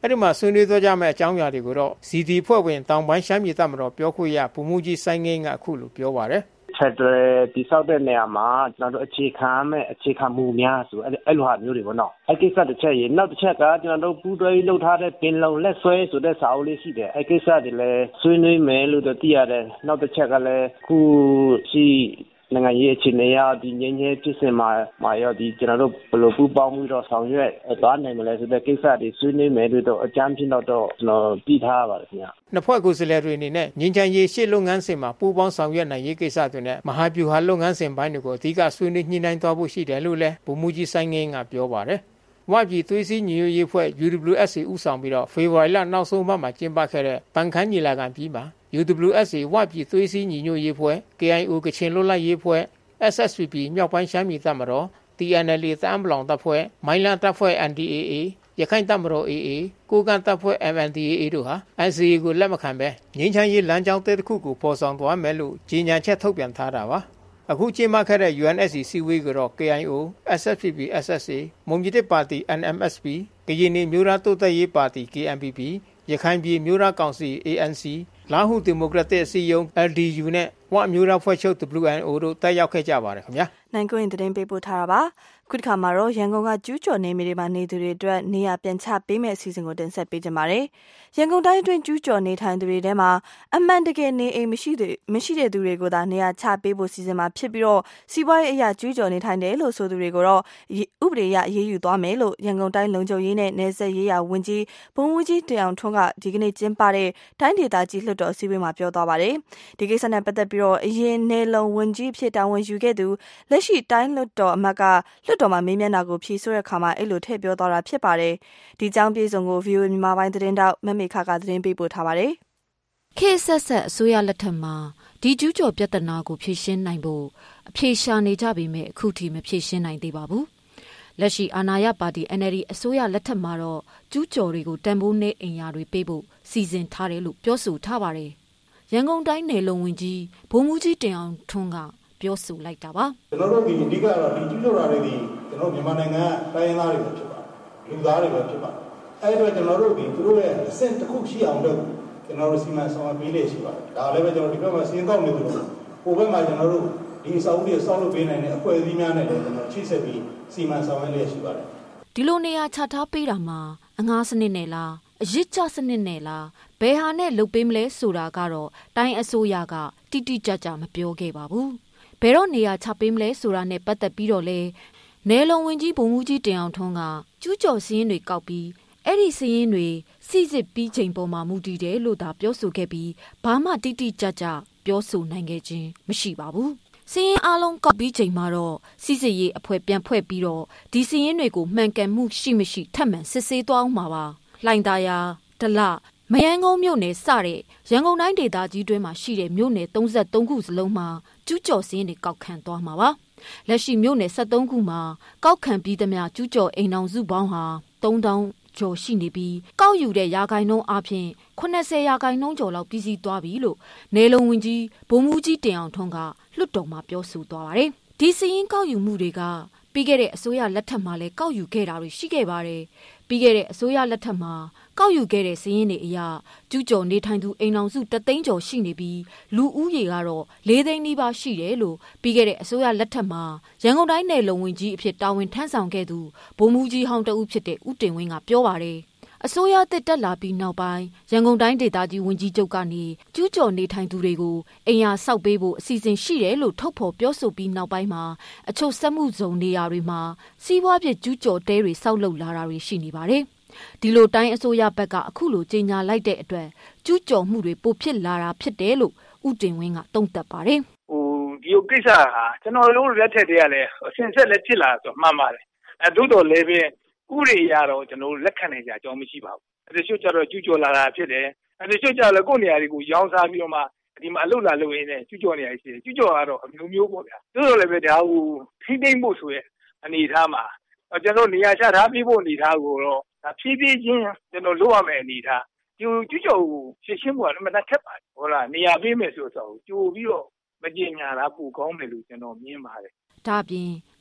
အဲ့ဒီမှာဆွေးနွေးသွားကြမယ့်အကြောင်းအရာတွေကိုတော့ စီ ဒီ ဖွဲ့ဝင်တောင်ပိုင်းရှမ်းပြည်တပ်မတော်ပြောခွင့်ရဗိုလ်မှူးကြီးစိုင်းငင်းကအခုလိုပြောပါတယ်ချက်တွေတိဆောက်တဲ့နေရာမှာကျွန်တော်တို့အခြေခံမဲ့အခြေခံမှုများဆိုအဲ့အဲ့လိုဟာမျိုးတွေပေါ့နော်အဲ့ကိစ္စတစ်ချက်ရေနောက်တစ်ချက်ကကျွန်တော်တို့ပူးတွဲလှုပ်ထားတဲ့ပင်လုံလက်ဆွဲဆိုတဲ့စာအုပ်လေးရှိတယ်အဲ့ကိစ္စတွေလည်းဆွေးနွေးမယ်လို့သိရတယ်နောက်တစ်ချက်ကလည်းခုရှိနိုင်ငံရေးအခြေအနေအရဒီငင်းငယ်ဖြစ်စင်မှာမှာရောဒီကျွန်တော်တို့ဘယ်လိုပူးပေါင်းပြီးတော့ဆောင်ရွက်သွားနိုင်မလဲဆိုတဲ့ကိစ္စတွေဆွေးနွေးမယ်လို့တော့အကြမ်းဖြစ်တော့ကျွန်တော်ပြီးထားပါတယ်ခင်ဗျနှစ်ဖွဲ့ကိုယ်စားလှယ်တွေအနေနဲ့ငင်းချမ်းရေးရှေ့လုပ်ငန်းစဉ်မှာပူးပေါင်းဆောင်ရွက်နိုင်ရေးကိစ္စတွေနဲ့မဟာဗျူဟာလုပ်ငန်းစဉ်ပိုင်းတွေကိုအဓိကဆွေးနွေးညှိနှိုင်းသွားဖို့ရှိတယ်လို့လည်းဗိုလ်မှူးကြီးစိုင်းငင်းကပြောပါတယ်ဝပြည်သွေးစည်းညီညွတ်ရေးဖွဲ့ ယူ ဒဘလျူ အက်စ် အေ ဦးဆောင်ပြီးတော့ဖေဖော်ဝါရီလနောက်ဆုံးပတ်မှာကျင်းပခဲ့တဲ့ပန်ခမ်းညီလာခံပြီးမှာ ယူ ဒဘလျူ အက်စ် အေ ဝပြည်သွေးစည်းညီညွတ်ရေးဖွဲ့ ကေ အိုင် အို ကချင်လွတ်လပ်ရေးဖွဲ့ အက်စ် အက်စ် ပီ ပီ မြောက်ပိုင်းရှမ်းပြည်တပ်မတော် တီ အန် အယ်လ် အေ တအန်းပလောင်တပ်ဖွဲ့မိုင်းလန်းတပ်ဖွဲ့ အန် ဒီ အေ အေ ရခိုင်တပ်မတော် အေ အေ ကိုကန့်တပ်ဖွဲ့ အမ် အန် ဒီ အေ အေ တို့ဟာ အန် စီ အေ ကိုလက်မခံဘဲငြိမ်းချမ်းရေးလမ်းကြောင်းတစ်ခုကိုပေါ်ဆောင်သွားမယ်လို့ကြေညာချက်ထုတ်ပြန်ထားတာပါအခုကျင်းပခဲ့တဲ့ ယူ အန် အက်စ် စီ စီဝေးကိုတော့ ကေ အိုင် အို အက်စ် အက်စ် ပီ ပီ အက်စ် အက်စ် အေ မွန်ပြည်သစ်ပါတီ အန် အမ် အက်စ် ပီ ကရင်နီမျိုးသားတိုးတက်ရေးပါတီ ကေ အမ် ပီ ပီ ရခိုင်ပြည်မျိုးသားကောင်စီ အေ အန် စီ လားဟူဒီမိုကရက်တစ်အစည်းအရုံး အယ် ဒီ ယူ နဲ့ဝမျိုးသားဖွဲ့ချုပ် ဒဘလျူ အန် အို တို့တက်ရောက်ခဲ့ကြပါတယ်ခင်ဗျာနိုင်ကွင်းသတင်းပေးပို့ထားတာပါခုတစ်ခါမှာတော့ရန်ကုန်ကကျူးကျော်နေမြေတွေမှာနေသူတွေအတွက်နေရာပြန်ချပေးမယ့်အစီအစဉ်ကိုတင်ဆက်ပေးကြပါမယ်ရန်ကုန်တိုင်းအတွင်းကျူးကျော်နေထိုင်သူတွေထဲမှာအမှန်တကယ်နေအိမ်မရှိတဲ့မရှိတဲ့သူတွေကိုသာနေရာချပေးဖို့စီစဉ်မှာဖြစ်ပြီးတော့စီးပွားရေးအရာကျူးကျော်နေထိုင်တယ်လို့ဆိုသူတွေကိုတော့ဥပဒေအရအေးအေးယူသွားမယ်လို့ရန်ကုန်တိုင်းလုံခြုံရေးနဲ့နယ်စပ်ရေးရာဝန်ကြီးဘုံဦးကြီးတင်အောင်ထွန်းကဒီကနေ့ကျင်းပတဲ့တိုင်းဒေသကြီးလွှတ်တော်အစည်းအဝေးမှာပြောသွားပါတယ်ဒီကိစ္စနဲ့ပတ်သက်ပြီးတော့အရင်နယ်လုံဝန်ကြီးဖြစ်တာဝန်ယူခဲ့သူလက်ရှိတိုင်းလွှတ်တော်အမတ်ကလွှတ်တော်မှာမေးမြန်းတာကိုဖြေဆိုတဲ့အခါမှာအဲ့လိုထည့်ပြောသွားတာဖြစ်ပါတယ်ဒီကြောင်းပြေဆုံးကို ဗီအိုအေ မြန်မာပိုင်းသတင်းတောက်မမေခကသတင်းပေးပို့ထားပါတယ်ခေတ်ဆက်ဆက်အစိုးရလက်ထက်မှာဒီကျူးကျော်ပြဿနာကိုဖြေရှင်းနိုင်ဖို့အဖြေရှာနေကြပေမဲ့အခုထိမဖြေရှင်းနိုင်သေးပါဘူးလက်ရှိအာဏာရပါတီ အန် အယ် ဒီ အစိုးရလက်ထက်မှာတော့ကျူးကျော်တွေကိုတန်ဖိုးနဲ့အင်အားတွေပေးဖို့စီစဉ်ထားတယ်လို့ပြောဆိုထားပါတယ်ရန်ကုန်တိုင်းနယ်လုံဝန်ကြီးဘုံမူကြီးတင်အောင်ထွန်းကပြောဆိုလိုက်တာပါကျွန်တော်တို့ဒီအဓိကတော့ဒီကျူးကျော်တာတွေဒီကျွန်တော်မြန်မာနိုင်ငံတိုင်းရင်းသားတွေပဲဖြစ်ပါတယ်လူသားတွေပဲဖြစ်ပါတယ်အဲ့တော့ကျွန်တော်တို့ဒီသူတို့ရဲ့အဆင့်တစ်ခုရှိအောင်လုပ်ကျွန်တော်တို့စီမံဆောင်ရွက်ပေးလေရှိပါတယ်ဒါလည်းပဲကျွန်တော်ဒီဘက်မှာစီးကောက်နေလို့ဟိုဘက်မှာကျွန်တော်တို့ဒီအစာအုပ်တွေဆောက်လုပ်ပေးနိုင်တဲ့အဖွဲ့အစည်းများနဲ့လည်းကျွန်တော်ချိတ်ဆက်ပြီးစီမံဆောင်ရွက်လေရှိပါတယ်ဒီလိုနေရာချထားပေးတာမှာအငှားစနစ်နဲ့လားအရစ်ကျစနစ်နဲ့လားဘယ်ဟာနဲ့လုပ်ပေးမလဲဆိုတာကတော့တိုင်းအစိုးရကတိတိကျကျမပြောခဲ့ပါဘူးဘယ်တော့နေရာချပေးမလဲဆိုတာနဲ့ပတ်သက်ပြီးတော့လဲနယ်လုံဝင်ကြီးဘုံမူကြီးတင်အောင်ထွန်းကကျူးကျော်စည်းရင်းတွေကောက်ပြီးအဲ့ဒီစည်းရင်းတွေစီစစ်ပြီးချိန်ပေါ်မှာမူတည်တယ်လို့သာပြောဆိုခဲ့ပြီးဘာမှတိတိကျကျပြောဆိုနိုင်ခဲ့ခြင်းမရှိပါဘူးစည်းရင်းအလုံးကောက်ပြီးချိန်မှာတော့စီစစ်ရေးအဖွဲ့ပြန်ဖွဲ့ပြီးတော့ဒီစည်းရင်းတွေကိုမှန်ကန်မှုရှိမရှိထပ်မံစစ်ဆေးသွားအောင်ပါပါလှိုင်သာယာဒလမယန်းကုန်းမြို့နယ်စတဲ့ရန်ကုန်တိုင်းဒေသကြီးတွင်းမှာရှိတဲ့မြို့နယ်သုံးဆယ့်သုံးခုစလုံးမှာကျူးကျော်စည်းရင်းတွေကောက်ခံသွားမှာပါလက်ရှိမြို့နယ်ဆယ့်သုံးခုမှာကောက်ခံပြီးသမျှကျူးကျော်အိမ်အောင်စုပေါင်းဟာသုံးထောင်ကျော်ရှိနေပြီးကောက်ယူတဲ့ရာဂိုင်နှုန်းအပြင်ခုနှစ်ဆယ်ရာဂိုင်နှုန်းကျော်လောက်ပြည်စည်းသွားပြီလို့နယ်လုံဝင်ကြီးဘုံမူကြီးတင်အောင်ထွန်းကလွှတ်တော်မှာပြောဆိုသွားပါတယ်ဒီစည်ရင်ကောက်ယူမှုတွေကပြီးခဲ့တဲ့အစိုးရလက်ထက်မှာလည်းကောက်ယူခဲ့တာတွေရှိခဲ့ပါတယ်ပြီးခဲ့တဲ့အစိုးရလက်ထက်မှာကောက်ယူခဲ့တဲ့စည်ရင်တွေအရကျူးကျော်နေထိုင်သူအိမ်အောင်စုတသိန်းကျော်ရှိနေပြီးလူဦးရေကတော့လေးသိန်းနီးပါးရှိတယ်လို့ပြီးခဲ့တဲ့အစိုးရလက်ထက်မှာရန်ကုန်တိုင်းနယ်လုံဝင်ကြီးအဖြစ်တာဝန်ထမ်းဆောင်ခဲ့သူဗိုလ်မှူးကြီးဟောင်းတဦးဖြစ်တဲ့ဦးတင်ဝင်းကပြောပါတယ်အစိုးရတက်တက်လာပြီးနောက်ပိုင်းရန်ကုန်တိုင်းဒေသကြီးဝန်ကြီးချုပ်ကနေကျူးကျော်နေထိုင်သူတွေကိုအိမ်ယာဆောက်ပေးဖို့အစီအစဉ်ရှိတယ်လို့ထုတ်ဖော်ပြောဆိုပြီးနောက်ပိုင်းမှာအချို့စက်မှုဇုံနေရာတွေမှာစီးပွားဖြစ်ကျူးကျော်တဲတွေဆောက်လုပ်လာတာတွေရှိနေပါတယ်ဒီလိုတိုင်းအစိုးရဘက်ကအခုလိုကြေညာလိုက်တဲ့အတွက်ကျူးကျော်မှုတွေပိုဖြစ်လာတာဖြစ်တယ်လို့ဦးတင်ဝင်းကတုံ့တက်ပါတယ်ဟိုဒီကိစ္စဟာကျွန်တော်တို့လက်ထက်တည်းကလည်းအစဉ်ဆက်လက်ဖြစ်လာဆိုမှန်ပါတယ်အဲသို့တော်လည်းပဲဥရိရတော့ကျွန်တော်လက်ခံနိုင်ကြအကြောင်းမရှိပါဘူး။အဲဒီချို့ကျတော့ကျူးကျော်လာတာဖြစ်တယ်။အဲဒီချို့ကျတော့ကိုယ့်နေရာတွေကိုရောင်းစားပြီးတော့မှဒီမှာအလုပ်လာလုပ်ရင်းနဲ့ကျူးကျော်နေရရှိတယ်။ကျူးကျော်ကတော့အမျိုးမျိုးပေါ့ဗျာ။သို့တော်လည်းပဲဒါကိုထိမ့်သိမ့်ဖို့ဆိုရဲ့အနေအထားမှာကျွန်တော်နေရာချထားပြီးဖို့အနေအထားကိုတော့ဖြည်းဖြည်းချင်းကျွန်တော်လုပ်ရမယ့်အနေအထား။ဒီကျူးကျော်ကိုရှင်းရှင်းဖို့ကမှတ်ခက်ပါတယ်။ဟုတ်လားနေရာပေးမယ်ဆိုတော့ကြိုပြီးတော့မကြေညာတာပိုကောင်းတယ်လို့ကျွန်တော်မြင်ပါတယ်။ဒါပြင်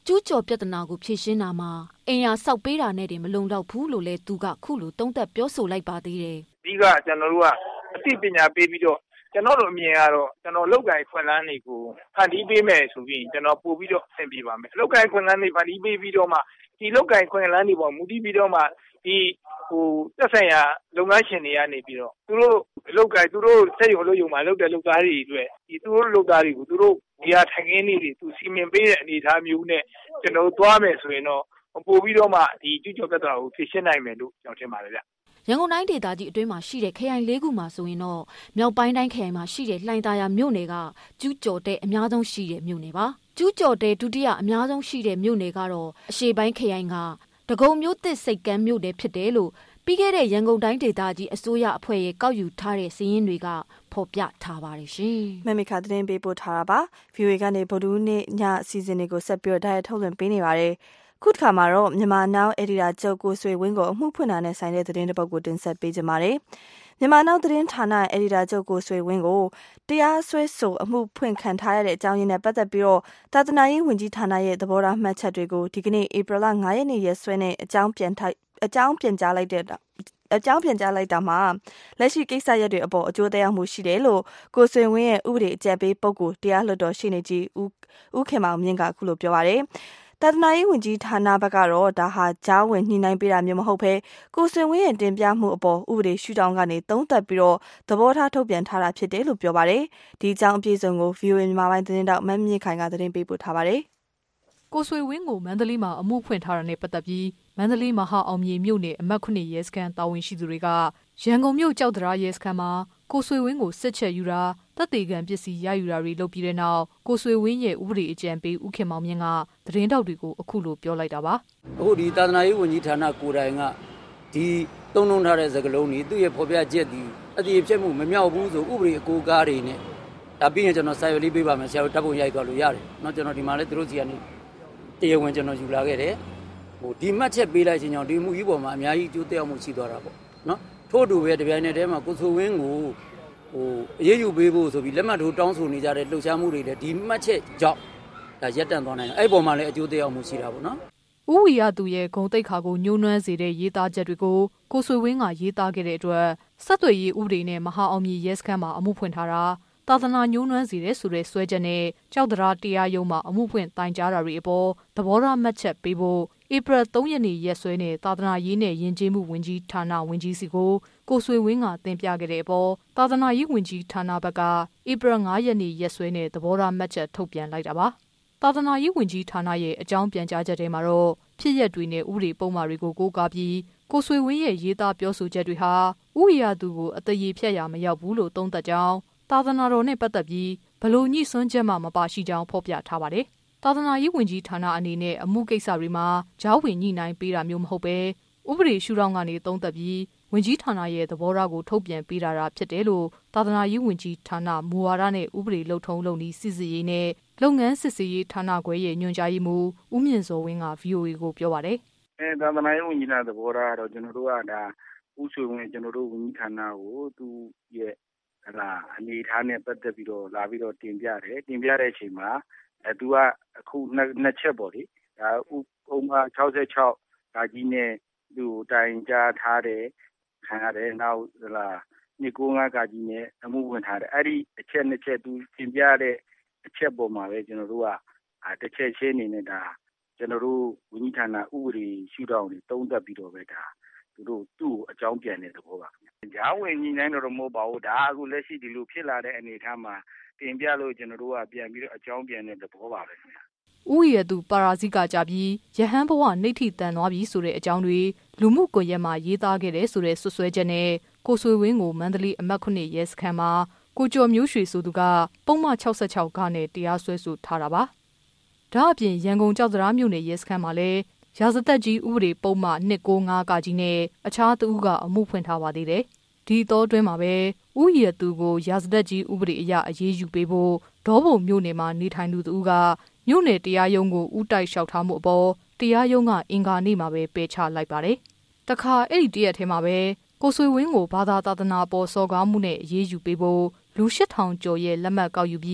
ကျူးကျော်ပြဿနာကိုဖြေရှင်းတာမှာအင်အားဆောက်ပေးတာနဲ့တည်းမလုံလောက်ဘူးလို့လဲသူကခုလိုတုံ့သက်ပြောဆိုလိုက်ပါသေးတယ်။ဒီကကျွန်တော်တို့ကအသိပညာပေးပြီးတော့ကျွန်တော်တို့အမြင်ကတော့ကျွန်တော်လောက်ကိုင်ခွင့်လန်းတွေကိုဖန်တီးပေးမယ်ဆိုပြီးကျွန်တော်ပို့ပြီးတော့အဆင်ပြေပါမယ်။လောက်ကိုင်ခွင့်လန်းတွေဖန်တီးပေးပြီးတော့မှဒီလောက်ကိုင်ခွင့်လန်းတွေပေါ်မူတည်ပြီးတော့မှဒီဟိုသက်ဆိုင်ရာလုပ်ငန်းရှင်တွေကနေပြီးတော့သူတို့လောက်ကိုင်သူတို့စက်ရုံလို့ယူမှာလောက်တဲ့လုပ်သားတွေအတွက်ဒီသူတို့လုပ်သားတွေကိုသူတို့ဒီဟာထိုင်ခင်းနေတွေသူစီမံပေးတဲ့အနေအထားမျိုးနဲ့ကျွန်တော်သွားမယ်ဆိုရင်တော့ပို့ပြီးတော့မှဒီကျူးကျော်ပြဿနာကိုဖြေရှင်းနိုင်မယ်လို့ကျွန်တော်ထင်ပါတယ်ဗျရန်ကုန်တိုင်းဒေသကြီးအတွင်းမှာရှိတဲ့ခရိုင်လေးခုမှာဆိုရင်တော့မြောက်ပိုင်းတိုင်းခရိုင်မှာရှိတဲ့လှိုင်သာယာမြို့နယ်ကကျူးကျော်တဲ့အများဆုံးရှိတဲ့မြို့နယ်ပါကျူးကျော်တဲ့ဒုတိယအများဆုံးရှိတဲ့မြို့နယ်ကတော့အရှေ့ပိုင်းခရိုင်ကဒဂုံမြို့သစ်စိတ်ကမ်းမြို့နယ်ဖြစ်တယ်လို့ပြီးခဲ့တဲ့ရန်ကုန်တိုင်းဒေသကြီးအစိုးရအဖွဲ့ရဲ့ကောက်ယူထားတဲ့စာရင်းတွေကဖော်ပြထားပါတယ်ရှင်။မမီခါသတင်းပေးပို့ထားတာပါ။ ဗီအိုအေ ကနေဗုဒ္ဓဟူးနေ့ညအစီအစဉ်တွေကိုဆက်ပြီးတော့ထုတ်လွှင့်ပေးနေပါတယ်။ခုတစ်ခါမှာတော့မြန်မာ Now အယ်ဒီတာချုပ်ကိုဆွေဝင်းကိုအမှုဖွင့်တာနဲ့ဆိုင်တဲ့သတင်းတစ်ပုဒ်ကိုတင်ဆက်ပေးကြပါမယ်။မြန်မာ Now သတင်းဌာနအယ်ဒီတာချုပ်ကိုဆွေဝင်းကိုတရားစွဲဆိုအမှုဖွင့်ခံထားရတဲ့အကြောင်းရင်းနဲ့ပတ်သက်ပြီးတော့သာသနာရေးဝန်ကြီးဌာနရဲ့သဘောထားမှတ်ချက်တွေကိုဒီကနေ့ဧပြီလ၅ရက်နေ့ရက်စွဲနဲ့အကြောင်းပြန်ထိုက်အကြောင်းပြန်ကြားလိုက်တဲ့အကြောင်းပြန်ကြားလိုက်တာမှာလက်ရှိကိစ္စရပ်တွေအပေါ်အကျိုးသက်ရောက်မှုရှိတယ်လို့ကိုဆွေဝင်းရဲ့ဥပဒေအကြံပေးပုဂ္ဂိုလ်တရားလွှတ်တော်ရှေ့နေကြီးဦးဦးခင်မောင်မြင့်ကခုလိုပြောပါတယ်။သာသနာရေးဝန်ကြီးဌာနဘက်ကတော့ဒါဟာကြားဝင်ညှိနှိုင်းပေးတာမျိုးမဟုတ်ဘဲကိုဆွေဝင်းရဲ့တင်ပြမှုအပေါ်ဥပဒေရှုထောင့်ကနေသုံးသပ်ပြီးတော့သဘောထားထုတ်ပြန်ထားတာဖြစ်တယ်လို့ပြောပါတယ်။ဒီအကြောင်းအပြည့်စုံကို ဗီအိုအေ မြန်မာပိုင်းသတင်းတောက်မမြင့်ခိုင်ကသတင်းပေးပို့ထားပါတယ်။ကိုဆွေဝင်းကိုမန္တလေးမှာအမှုဖွင့်ထားတာနဲ့ပတ်သက်ပြီးမန္တလေးမဟာအောင်မြေမြို့နယ်အမှတ်ခုနှစ်ရဲစခန်းတာဝန်ရှိသူတွေကရန်ကုန်မြို့ကြောက်တရားရဲစခန်းမှာကိုဆွေဝင်းကိုစစ်ချက်ယူတာတပ်သေးကံပစ္စည်းရယူတာတွေလုပ်ပြီးတဲ့နောက်ကိုဆွေဝင်းရဲ့ဥပဒေအကြံပေးဦးခင်မောင်မြင့်ကသတင်းတောက်တွေကိုအခုလိုပြောလိုက်တာပါအခုဒီသာသနာရေးဝန်ကြီးဌာနကိုယ်တိုင်ကဒီတုံ့နှုံထားတဲ့စကားလုံးတွေသူ့ရဲ့ဖော်ပြချက်ဒီအတည်ဖြစ်မှုမမြောက်ဘူးဆိုဥပဒေအကိုကားတွေနဲ့ဒါပြီးရင်ကျွန်တော်စာရွက်လေးပေးပါမယ်ဆရာတို့ဓာတ်ပုံရိုက်သွားလို့ရတယ်เนาะကျွန်တော်ဒီမှာလည်းသူတို့စီကနေတရားဝင်ကျွန်တော်ယူလာခဲ့တယ်ဟိုဒီမှတ်ချက်ပေးလိုက်ခြင်းကြောင့်ဒီမှုကြီးပေါ်မှာအများကြီးကျိုးသက်ရောက်မှုရှိသွားတာပေါ့เนาะထို့တူပဲတပြိုင်နက်တည်းမှာကိုဆွေဝင်းကိုဟိုအရေးယူပေးဖို့ဆိုပြီးလက်မှတ်ထိုးတောင်းဆိုနေကြတဲ့လှုပ်ရှားမှုတွေလည်းဒီမှတ်ချက်ကြောင့်ဒါရပ်တန့်သွားနိုင်တယ်အဲ့ပေါ်မှာလည်းအကျိုးသက်ရောက်မှုရှိတာပေါ့နော်ဥဝီရသူရဲ့ဂုံတိတ်ခါကိုညှိုးနှွမ်းစေတဲ့ရေးသားချက်တွေကိုကိုဆွေဝင်းကရေးသားခဲ့တဲ့အတွက်ဆက်သွယ်ရေးဥပဒေနဲ့မဟာအောင်မြေရဲစခန်းမှာအမှုဖွင့်ထားတာသာသနာညှိုးနှွမ်းစေတဲ့ဆိုတဲ့ဆွဲချက်နဲ့ကြောက်တရားတရားရုံးမှာအမှုဖွင့်တိုင်ကြားတာတွေအပေါ်သဘောထားမှတ်ချက်ပေးဖို့ဧပြီသုံးရက်နေ့ရက်စွဲနဲ့သာသနာရေးနဲ့ယဉ်ကျေးမှုဝန်ကြီးဌာနဝန်ကြီးစီကိုကိုဆွေဝင်းကတင်ပြခဲ့တဲ့အပေါ်သာသနာရေးဝန်ကြီးဌာနဘက်ကဧပြီငါးရက်နေ့ရက်စွဲနဲ့သဘောထားမှတ်ချက်ထုတ်ပြန်လိုက်တာပါသာသနာရေးဝန်ကြီးဌာနရဲ့အကြောင်းပြန်ကြားချက်ထဲမှာတော့ဖြစ်ရပ်တွေနဲ့ဥပဒေပုံမှားတွေကိုကိုးကားပြီးကိုဆွေဝင်းရဲ့ရေးသားပြောဆိုချက်တွေဟာဥဝိယသူကိုအတရေဖြတ်ရာမရောက်ဘူးလို့သုံးသပ်ကြောင်းသာသနာတော်နဲ့ပတ်သက်ပြီးဘလို့ညှိစွန်းချက်မှမပါရှိကြောင်းဖော်ပြထားပါတယ်သာသနာရေးဝန်ကြီးဌာနအနေနဲ့အမှုကိစ္စတွေမှာကြားဝင်ညှိနှိုင်းပေးတာမျိုးမဟုတ်ပဲဥပဒေရှုထောင့်ကနေသုံးသပ်ပြီးဝန်ကြီးဌာနရဲ့သဘောထားကိုထုတ်ပြန်ပေးတာဖြစ်တယ်လို့သာသနာရေးဝန်ကြီးဌာနမူဝါဒနဲ့ဥပဒေလုံထုံးလုံနည်းစစ်ဆေးရေးနဲ့လုပ်ငန်းစစ်ဆေးရေးဌာနခွဲရဲ့ညွှန်ကြားရေးမှူးဦးမြင့်စောဝင်းက ဗီအိုအေ ကိုပြောပါတယ်။အဲသာသနာရေးဝန်ကြီးဌာနသဘောထားကတော့ကျွန်တော်တို့ကဒါဦးဆွေဝင်းကျွန်တော်တို့ဝန်ကြီးဌာနကိုသူရဲ့ဟလာအနေထားနဲ့ပတ်သက်ပြီးတော့လာပြီးတော့တင်ပြတယ်တင်ပြတဲ့အချိန်မှာအဲသူကအခုနှစ်ချက်ပေါ့လေဒါဥပုံမှန်၆၆ဓာကြီးနဲ့သူတိုင်ကြားထားတယ်ခံရတယ်နောက်ဟလာညကိုငါကကြီးနဲ့အမှုဝင်ထားတယ်အဲ့ဒီအချက်နှစ်ချက်သူတင်ပြတဲ့အချက်ပေါ်မှာပဲကျွန်တော်တို့ကတစ်ချက်ချင်းအနေနဲ့ဒါကျွန်တော်တို့ဝန်ကြီးဌာနဥပဒေရှုထောင့်တွေတုံးသက်ပြီးတော့ပဲဒါသူတို့သူ့ကိုအကြောင်းပြန်တဲ့သဘောပါခင်ဗျ။ကြားဝင်ညီနိုင်တော့မဟုတ်ပါဘူး။ဒါအခုလက်ရှိဒီလိုဖြစ်လာတဲ့အနေအထားမှာတင်ပြလို့ကျွန်တော်တို့ကပြန်ပြီးတော့အကြောင်းပြန်တဲ့သဘောပါပဲခင်ဗျ။ဥယျာသူပါရာဇိကကြပြီးယဟန်ဘဝနှိဋ္ဌိတန်သွားပြီဆိုတဲ့အကြောင်းတွေလူမှုကွန်ရက်မှာရေးသားခဲ့တဲ့ဆိုတဲ့ဆွဆွဲချက်နဲ့ကိုဆွေဝင်းကိုမန္တလေးအမှတ်ခုနှစ်ရဲစခန်းမှာကိုကျော်မျိုးရွှေဆိုသူကပုံမှန်၆၆ခါနဲ့တရားစွဲဆိုထားတာပါ။ဒါအပြင်ရန်ကုန်ကြောက်တရားမြို့နယ်ရဲစခန်းမှာလည်းရာဇသက်ကြီးဥပဒေပုံမှန်နှစ်ကိုငါးကကြီးနဲ့အခြားသူကအမှုဖွင့်ထားပါသေးတယ်။ဒီတော့တွင်းမှာပဲဥယျာသူကိုရာဇသက်ကြီးဥပဒေအရအရေးယူပေးဖို့ဒေါဘုံမြို့နယ်မှာနေထိုင်သူသူကမြို့နယ်တရားရုံးကိုဥတိုက်လျှောက်ထားမှုအပေါ်တရားရုံးကအင်္ဂါနေ့မှာပဲပယ်ချလိုက်ပါတယ်။တခါအဲ့ဒီတရက်ထဲမှာပဲကိုဆွေဝင်းကိုဘာသာသာသနာပေါ်စော်ကားမှုနဲ့အရေးယူပေးဖို့လူရှစ်ထောင်ကျော်ရဲ့လက်မှတ်ကောက်ယူပြီးမ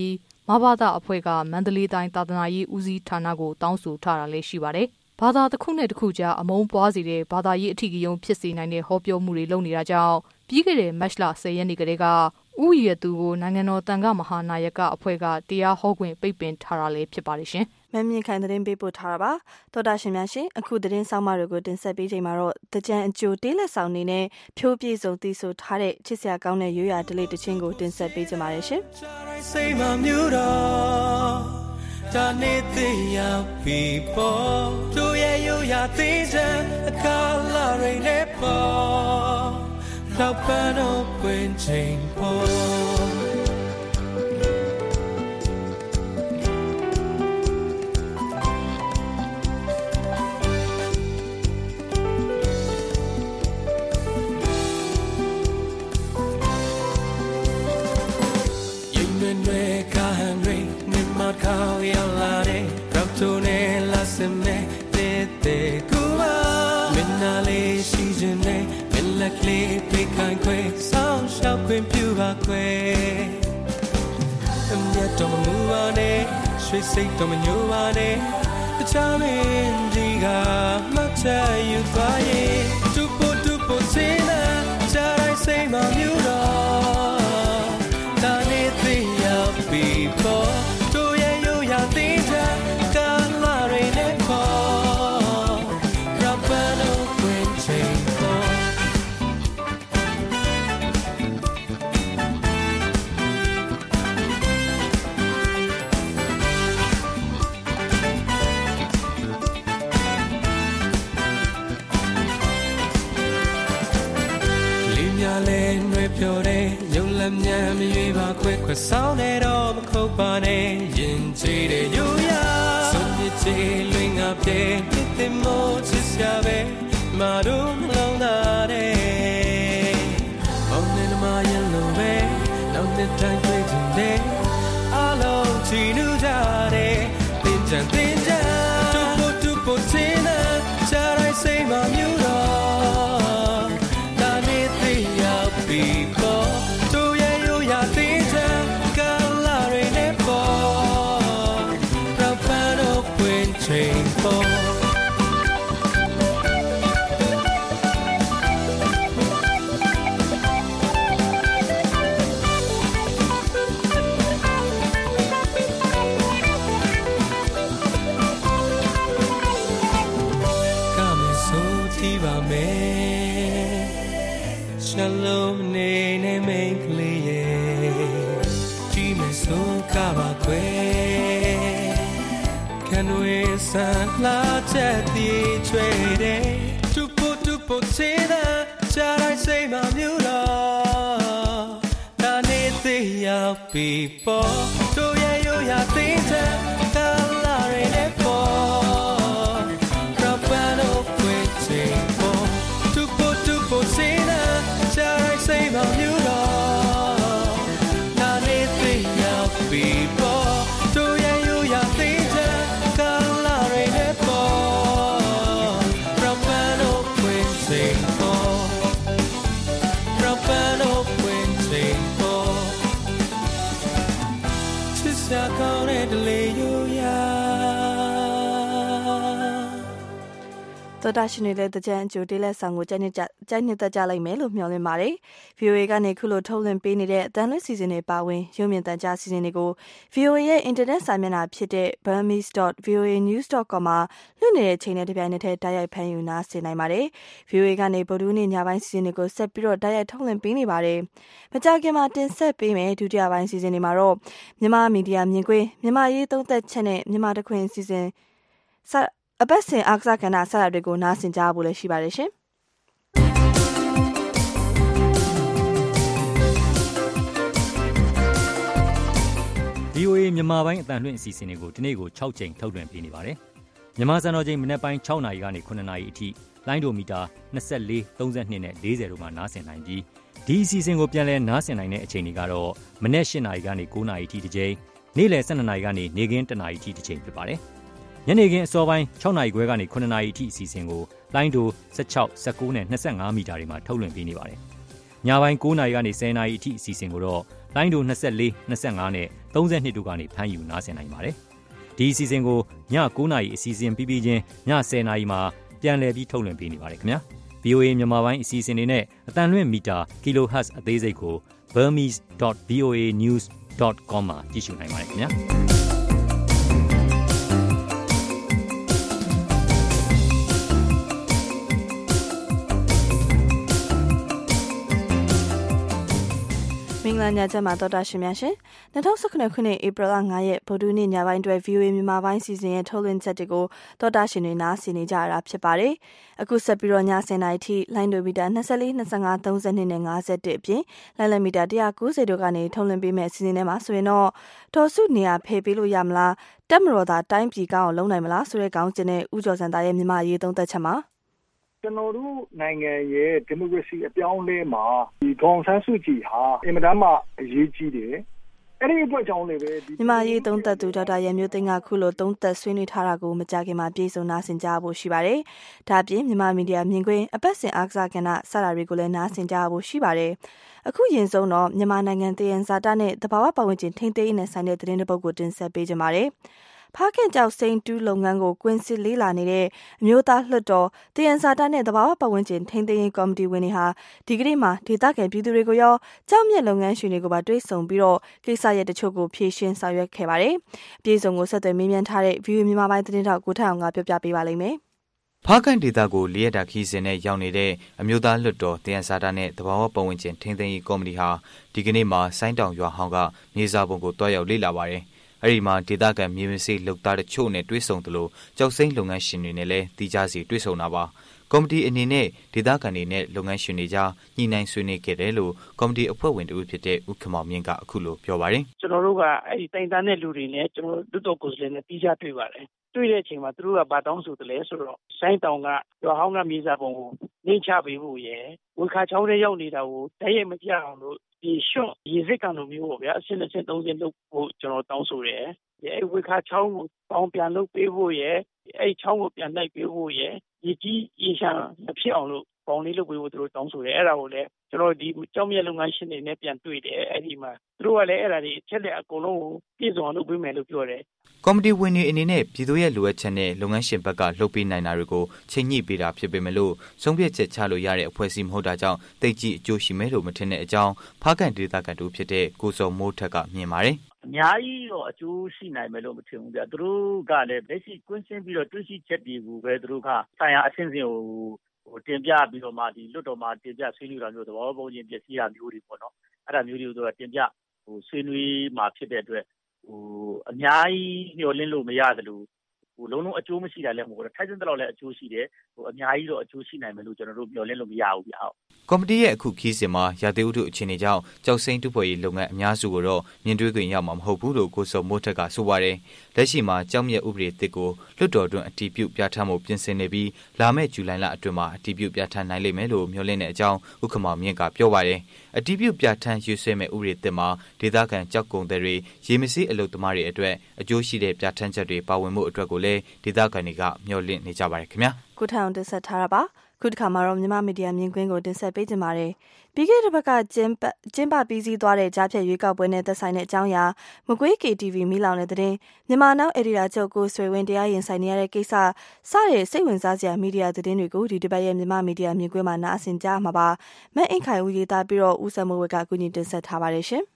မဘာသာအဖွဲ့ကမန္တလေးတိုင်းသာသနာရေးဦးစီးဌာနကိုတောင်းဆိုထားတာလည်းရှိပါတယ်။ဘာသာတစ်ခုနဲ့တစ်ခုကြားအမုန်းပွားစေတဲ့ဘာသာရေးအထီးကယုံဖြစ်စေနိုင်တဲ့ဟောပြောမှုတွေလုပ်နေတာကြောင့်ပြီးခဲ့တဲ့မတ်လဆယ်ရက်နေ့ကတည်းကဥယျာဉ်သူကိုနိုင်ငံတော်တန်ခါမဟာနာယကအဖွဲ့ကတရားဟောခွင့်ပိတ်ပင်ထားတာလည်းဖြစ်ပါတယ်ရှင်။မမြင့်ခိုင်သတင်းပေးပို့ထားတာပါ။သောတာရှင်များရှင်အခုသတင်းဆောင်မတွေကိုတင်ဆက်ပေးချိန်မှာတော့တကြံအကျိုးတေးလက်ဆောင်နေနဲ့ဖြိုးပြေဆုံးတီးဆိုထားတဲ့ချစ်စရာကောင်းတဲ့ရိုးရာဓလေ့တခြင်းကိုတင်ဆက်ပေးကြပါရရှင်။စိတ်မမျိုးတော့ဒါနေသေးရပြီပေါ်တို့ရဲ့ရိုးရာသေးချင်အကားလာရင်းနဲ့ပေါ်တော့ပန်းတော့ပွင့်ချိန်ပေါ်ข้าวยาลาเดรับตัวเนลาเซเมเตเตกูมามินาเลชีเจเนมิลคลีเปคันเควสาวชาวควนผิวบาเควอเมียตอมมูวาเนช่วยสิตอมญูวาเนตะชาเมนดีกามักจะอยู่กว่าเยตุปุตุปุเซนาจะได้เซมามิวดอตาเนติยาปีโปပြောတယ်ရုံလမ်းမြန်မရွေးပါခွဲခွဲဆောင်နေတော့မခုတ်ပါနဲ့ရင်ကြည်တဲ့ယူရစွန့်ပစ်ချေလွင်ငါပြဲတစ်တင်မို့ချစ်စရာပဲမာတို့နှလုံးသားတဲ့မောင်နေမရလို့ပဲနောက်တစ်တိုင်းတွေ့ချင်တယ်အလုံးချီနူးကြတယ်တင်ချင်တင်ချင်တူဖို့တူဖို့စင်းနာချာရိုင်းစိတ်မမြူတော့ဒါနေသေးရပြီလာချက်တီချွေတယ်တူပိုတူပိုစေးတာချာတိုင်းစိတ်မမြူတော့ဒါနေသေးရောက်ပြီပေါ်တို့ရဲ့ရိုးရာသေးချင်ကာလာရင်းနဲ့ပေါ်ရပန်တော့ပွင့်ချိန်ပေါ်တူပိုတူပိုစေးတာချာတိုင်းစိတ်မမြူတော့ဒါနေသေးရောက်ပြီပေါ်တို့ရဲ့ရိုးရာသေးချင်ကာလာရင်းနဲ့သောတာရှင်တွေလည်းတကြံအကျိုးတေးလက်ဆောင်ကိုကြိုက်နှစ်ကြကြိုက်နှစ်သက်ကြလိုက်မယ်လို့မျှော်လင့်ပါတယ်။ ဗီအိုအေ ကနေခုလိုထုတ်လွှင့်ပေးနေတဲ့အတန်းလွှင့်စီစဉ်တွေပါဝင်ရုပ်မြင်သံကြားစီစဉ်တွေကို ဗီအိုအေ ရဲ့အင်တာနက်စာမျက်နှာဖြစ်တဲ့ burmese dot v o a news dot com မှာလွှင့်နေတဲ့ချိန်နဲ့တပြိုင်နက်တည်းတိုက်ရိုက်ဖန်ယူနားဆင်နိုင်ပါတယ်။ ဗီအိုအေ ကနေဗုဒ္ဓဟူးနေ့ညပိုင်းစီစဉ်တွေကိုဆက်ပြီးတော့တိုက်ရိုက်ထုတ်လွှင့်ပေးနေပါတယ်။မကြာခင်မှာတင်ဆက်ပေးမယ်ဒုတိယပိုင်းစီစဉ်တွေမှာတော့မြန်မာမီဒီယာမြင်ကွင်းမြန်မာရေးသုံးသက်ချက်နဲ့မြန်မာတခွင်စီစဉ်အပတ်စဉ်အားကစားကဏ္ဍဆက်လက်တွေကိုနားဆင်ကြဖို့လည်းရှိပါတယ်ရှင်။ဗီအိုအေ မြန်မာပိုင်းအသံလွှင့်အစီအစဉ်တွေကိုဒီနေ့ကို၆ကြိမ်ထုတ်လွှင့်ပေးနေပါတယ်။မြန်မာစံတော်ချိန်မနက်ပိုင်း၆နာရီကနေ၇နာရီအထိလိုင်းဒိုမီတာ၂၄၊၃၂နဲ့၄၀တို့မှာနားဆင်နိုင်ပြီးဒီအစီအစဉ်ကိုပြန်လည်နားဆင်နိုင်တဲ့အချိန်တွေကတော့မနက်၈နာရီကနေ၉နာရီအထိတစ်ကြိမ်နေ့လယ်၁၂နာရီကနေနေ့ခင်း၁နာရီအထိတစ်ကြိမ်ဖြစ်ပါတယ်။ညနေခင်းအစောပိုင်း၆နာရီခွဲကနေ၇နာရီအထိအစီအစဉ်ကိုလိုင်းဒို၁၆၊၁၉နဲ့၂၅မီတာတွေမှာထုတ်လွှင့်ပေးနေပါတယ်။ညပိုင်း၉နာရီကနေ၁၀နာရီအထိအစီအစဉ်ကိုတော့လိုင်းဒို၂၄ ၂၅နဲ့၃၂တို့ကနေဖမ်းယူနားဆင်နိုင်ပါတယ်။ဒီအစီအစဉ်ကိုည၉နာရီအစီအစဉ်ပြီးပြီးချင်းည၁၀နာရီမှာပြန်လည်ပြီးထုတ်လွှင့်ပေးနေပါတယ်ခင်ဗျာ။ဗွီအိုအေ မြန်မာပိုင်းအစီအစဉ်တွေနဲ့အတန်လွင့်မီတာ kilohertz အသေးစိတ်ကို burmese dot v o a news dot com မှာကြည့်ရှုနိုင်ပါတယ်ခင်ဗျာ။မင်္ဂလာညချမ်းပါတော်တာရှင်များရှင်၂၀၁၇ခုနှစ်ဧပြီလ၅ရက်ဗုဒ္ဓနေ့ညပိုင်းတွဲ ဗီအိုအေ မြန်မာပိုင်းစီစဉ်ရဲ့ထုတ်လွှင့်ချက်တွေကိုတော်တာရှင်တွေနားဆင်နေကြရတာဖြစ်ပါတယ်။အခုဆက်ပြီးတော့ညဆင်နိုင်ထိလိုင်းဒိုမီတာ၂၄ ၂၅ ၃၂နဲ့၅၁အပြင်လိုင်းလမီတာ၁၉၀တို့ကနေထုတ်လွှင့်ပေးမဲ့အစီအစဉ်ထဲမှာဆိုရင်တော့တော်စုနေရာဖယ်ပေးလို့ရမလားတက်မတော်သာတိုင်းပြည်ကောင်းအောင်လုပ်နိုင်မလားဆိုတဲ့ခေါင်းစဉ်နဲ့ဦးကျော်စံသားရဲ့မြန်မာရေးသုံးသက်ချက်မှာကျွန်တော်တို့နိုင်ငံရဲ့ဒီမိုကရေစီအပြောင်းအလဲမှာဒီဒေါ်အောင်ဆန်းစုကြည်ဟာအင်မတန်မှအရေးကြီးတယ်။အဲ့ဒီအတွက်ကြောင့်လည်းပဲမြန်မာရေးသုံးသက်သူဒေါက်တာရန်မျိုးသိန်းကခုလိုသုံးသက်ဆွေးနွေးထားတာကိုမကြခင်မှာပြေဆုံးနားဆင်ကြဖို့ရှိပါတယ်။ဒါ့အပြင်မြန်မာမီဒီယာမြင်ကွင်းအပတ်စဉ်အားကစားကဏ္ဍစတာတွေကိုလည်းနားဆင်ကြဖို့ရှိပါတယ်။အခုရင်ဆုံးတော့မြန်မာနိုင်ငံတည်ရန်ဇာတနဲ့တဘာဝပတ်ဝန်းကျင်ထိန်းသိမ်းရေးနဲ့ဆိုင်တဲ့သတင်းတစ်ပုဒ်ကိုတင်ဆက်ပေးကြပါမယ်။ဖားခင်ကျောက်စိန်တူးလုပ်ငန်းကိုကွင်းစစ်လေးလာနေတဲ့အမျိုးသားလွှတ်တော်တည်ရန်ဇာတနဲ့တဘာဝပတ်ဝန်းကျင်ထိန်းသိမ်းရေးကော်မတီဝင်တွေဟာဒီကနေ့မှာဒေသခံပြည်သူတွေကိုရောကြောက်မြက်လုပ်ငန်းရှင်တွေကိုပါတွေ့ဆုံပြီးတော့ကိစ္စရပ်တချို့ကိုဖြေရှင်းဆောင်ရွက်ခဲ့ပါတယ်။ပြည်စုံကိုဆက်သွယ်မေးမြန်းထားတဲ့ ဗီအိုအေ မြန်မာပိုင်းသတင်းထောက်ကိုထက်အောင်ကပြောပြပေးပါလိမ့်မယ်။ဖားကန်ဒေသကိုလျက်တာခီးစဉ်နဲ့ရောက်နေတဲ့အမျိုးသားလွှတ်တော်တည်ရန်ဇာတနဲ့တဘာဝပတ်ဝန်းကျင်ထိန်းသိမ်းရေးကော်မတီဟာဒီကနေ့မှာဆိုင်းတောင်ရွာဟောင်းကမြေစာပုံကိုတွားရောက်လေ့လာပါတယ်။အဲ့ဒီမှာဒေသခံမြေဝင်စေးလုပ်သားတချို့နဲ့တွေ့ဆုံသလိုကြောက်စိမ့်လုပ်ငန်းရှင်တွေနဲ့လည်းတီးခြားစီတွေ့ဆုံတာပါကော်မတီအနေနဲ့ဒေသခံတွေနဲ့လုပ်ငန်းရှင်တွေကြားညှိနှိုင်းဆွေးနွေးခဲ့တယ်လို့ကော်မတီအဖွဲ့ဝင်တို့ဖြစ်တဲ့ဦးခင်မောင်မြင့်ကအခုလိုပြောပါတယ်ကျွန်တော်တို့ကအဲ့ဒီတိုင်တန်းတဲ့လူတွေနဲ့ကျွန်တော်တို့တော်ကိုယ်စားလှယ်နဲ့တီးခြားတွေ့ပါတယ်တွေ့တဲ့အချိန်မှာသူတို့ကဘာတောင်းဆိုတယ်လဲဆိုတော့ဆိုင်းတောင်ကရွာဟောင်းကမြေစာပုံကိုနှိမ့်ချပေးဖို့ရယ်ဝေခါချောင်းထဲရောက်နေတာကိုတည့်ရမကြအောင်လို့ဒီရှွန့်ရေစစ်ကန်လိုမျိုးပေါ့ဗျာအဆင့်အဆင့်သုံးဆင့်လုပ်ဖို့ကျွန်တော်တောင်းဆိုတယ်အဲ့ဝေခါချောင်းကိုပေါင်းပြန်လုပ်ပေးဖို့ရယ်အဲ့ချောင်းကိုပြန်လိုက်ပေးဖို့ရယ်ဒီကြီးရေရှာမဖြစ်အောင်လို့ပေါင်းလေးလုပ်ပေးဖို့သူတို့တောင်းဆိုတယ်အဲ့ဒါကိုလည်းကျွန်တော်ဒီကြောက်မြက်လုပ်ငန်းရှင်တွေနဲ့ပြန်တွေ့တယ်အဲ့ဒီမှာသူတို့ကလည်းအဲ့ဒါတွေအချက်လက်အကုန်လုံးကိုပြည့်စုံအောင်လုပ်ပေးမယ်လို့ပြောတယ်ကော်မတီဝင်တွေအနေနဲ့ပြည်သူရဲ့လိုအပ်ချက်နဲ့လုပ်ငန်းရှင်ဘက်ကလှုပ်ပေးနိုင်တာတွေကိုချိန်ညှိပေးတာဖြစ်ပေမဲ့လို့ဆုံးဖြတ်ချက်ချလို့ရတဲ့အဖွဲ့အစည်းမဟုတ်တာကြောင့်တိတ်ကြီးအကျိုးရှိမယ်လို့မထင်တဲ့အကြောင်းဖားကန်ဒေသခံတို့ဖြစ်တဲ့ကိုစောမိုးထက်ကမြင်ပါတယ်အများကြီးတော့အကျိုးရှိနိုင်မယ်လို့မထင်ဘူးဗျာသူတို့ကလည်းလက်ရှိကွင်းဆင်းပြီးတော့တွေ့ရှိချက်တွေကိုပဲသူတို့ကဆိုင်ရာအဆင့်ဆင့်ကိုဟိုတင်ပြပြီးတော့မှဒီလွတ်တော်မှာတင်ပြဆွေးနွေးတာမျိုးသဘောပုံချင်းပြည့်စည်တာမျိုးတွေပေါ့နော်အဲ့ဒါမျိုးတွေကိုသူကတင်ပြဟိုဆွေးနွေးမှာဖြစ်တဲ့အတွက်ဟိုအများကြီးညှော်လင်းလို့မရတယ်လို့ဟိုလုံးလုံးအကျိုးမရှိတာလည်းမဟုတ်ဘူးထိုက်စင်တော့လည်းအကျိုးရှိတယ်ဟိုအများကြီးတော့အကျိုးရှိနိုင်မယ်လို့ကျွန်တော်တို့ပြောလင်းလို့မရဘူးဗျာကော်မတီရဲ့အခုခီးစဉ်မှာရာသီဥတုအခြေအနေကြောင့်ကြောက်စိမ့်တူဖွဲ့ရေးလုပ်ငန်းအများစုကိုတော့မြင်တွေ့ခွင့်ရမှာမဟုတ်ဘူးလို့ကိုစောမိုးထက်ကဆိုပါတယ်လက်ရှိမှာကြောက်မြက်ဥပဒေအသစ်ကိုလွှတ်တော်တွင်အတည်ပြုပြဋ္ဌာန်းမှုပြင်ဆင်နေပြီးလာမယ့်ဇူလိုင်လအတွင်းမှာအတည်ပြုပြဋ္ဌာန်းနိုင်လိမ့်မယ်လို့မျှော်လင့်တဲ့အကြောင်းဥက္ကမောင်မြင့်ကပြောပါတယ်အတည်ပြုပြဋ္ဌာန်းရွေးဆွဲမဲ့ဥပဒေအသစ်မှာဒေသခံကြောက်ကုန်တွေရေမစေးအလုပ်သမားတွေအတွက်အကျိုးရှိတဲ့ပြဋ္ဌာန်းချက်တွေပါဝင်မှုအတွက်ကိုလည်းဒေသခံတွေကမျှော်လင့်နေကြပါတယ်ခင်ဗျာကိုထောင်တင်ဆက်ထားတာပါခုတစ်ခါမှာတော့မြန်မာမီဒီယာမြင်ကွင်းကိုတင်ဆက်ပေးကြပါမယ်။ပြီးခဲ့တဲ့ဘက်ကကျင်းပကျင်းပပြီးစီးသွားတဲ့ကြားဖြတ်ရွေးကောက်ပွဲနဲ့သက်ဆိုင်တဲ့အကြောင်းအရာမကွေး ကေ တီ ဗီ မီလောင်တဲ့တဲ့မြန်မာနောက်အက်ဒီတာချုပ်ကိုဆွေဝင်းတရားရင်ဆိုင်နေရတဲ့ကိစ္စစတဲ့စိတ်ဝင်စားစရာမီဒီယာသတင်းတွေကိုဒီတစ်ပတ်ရဲ့မြန်မာမီဒီယာမြင်ကွင်းမှာနားဆင်ကြမှာပါ။မအင်ခိုင်ဦးရေးသားပြီးတော့ဦးစမိုးဝက်ကကူညီတင်ဆက်ထားပါတယ်ရှင်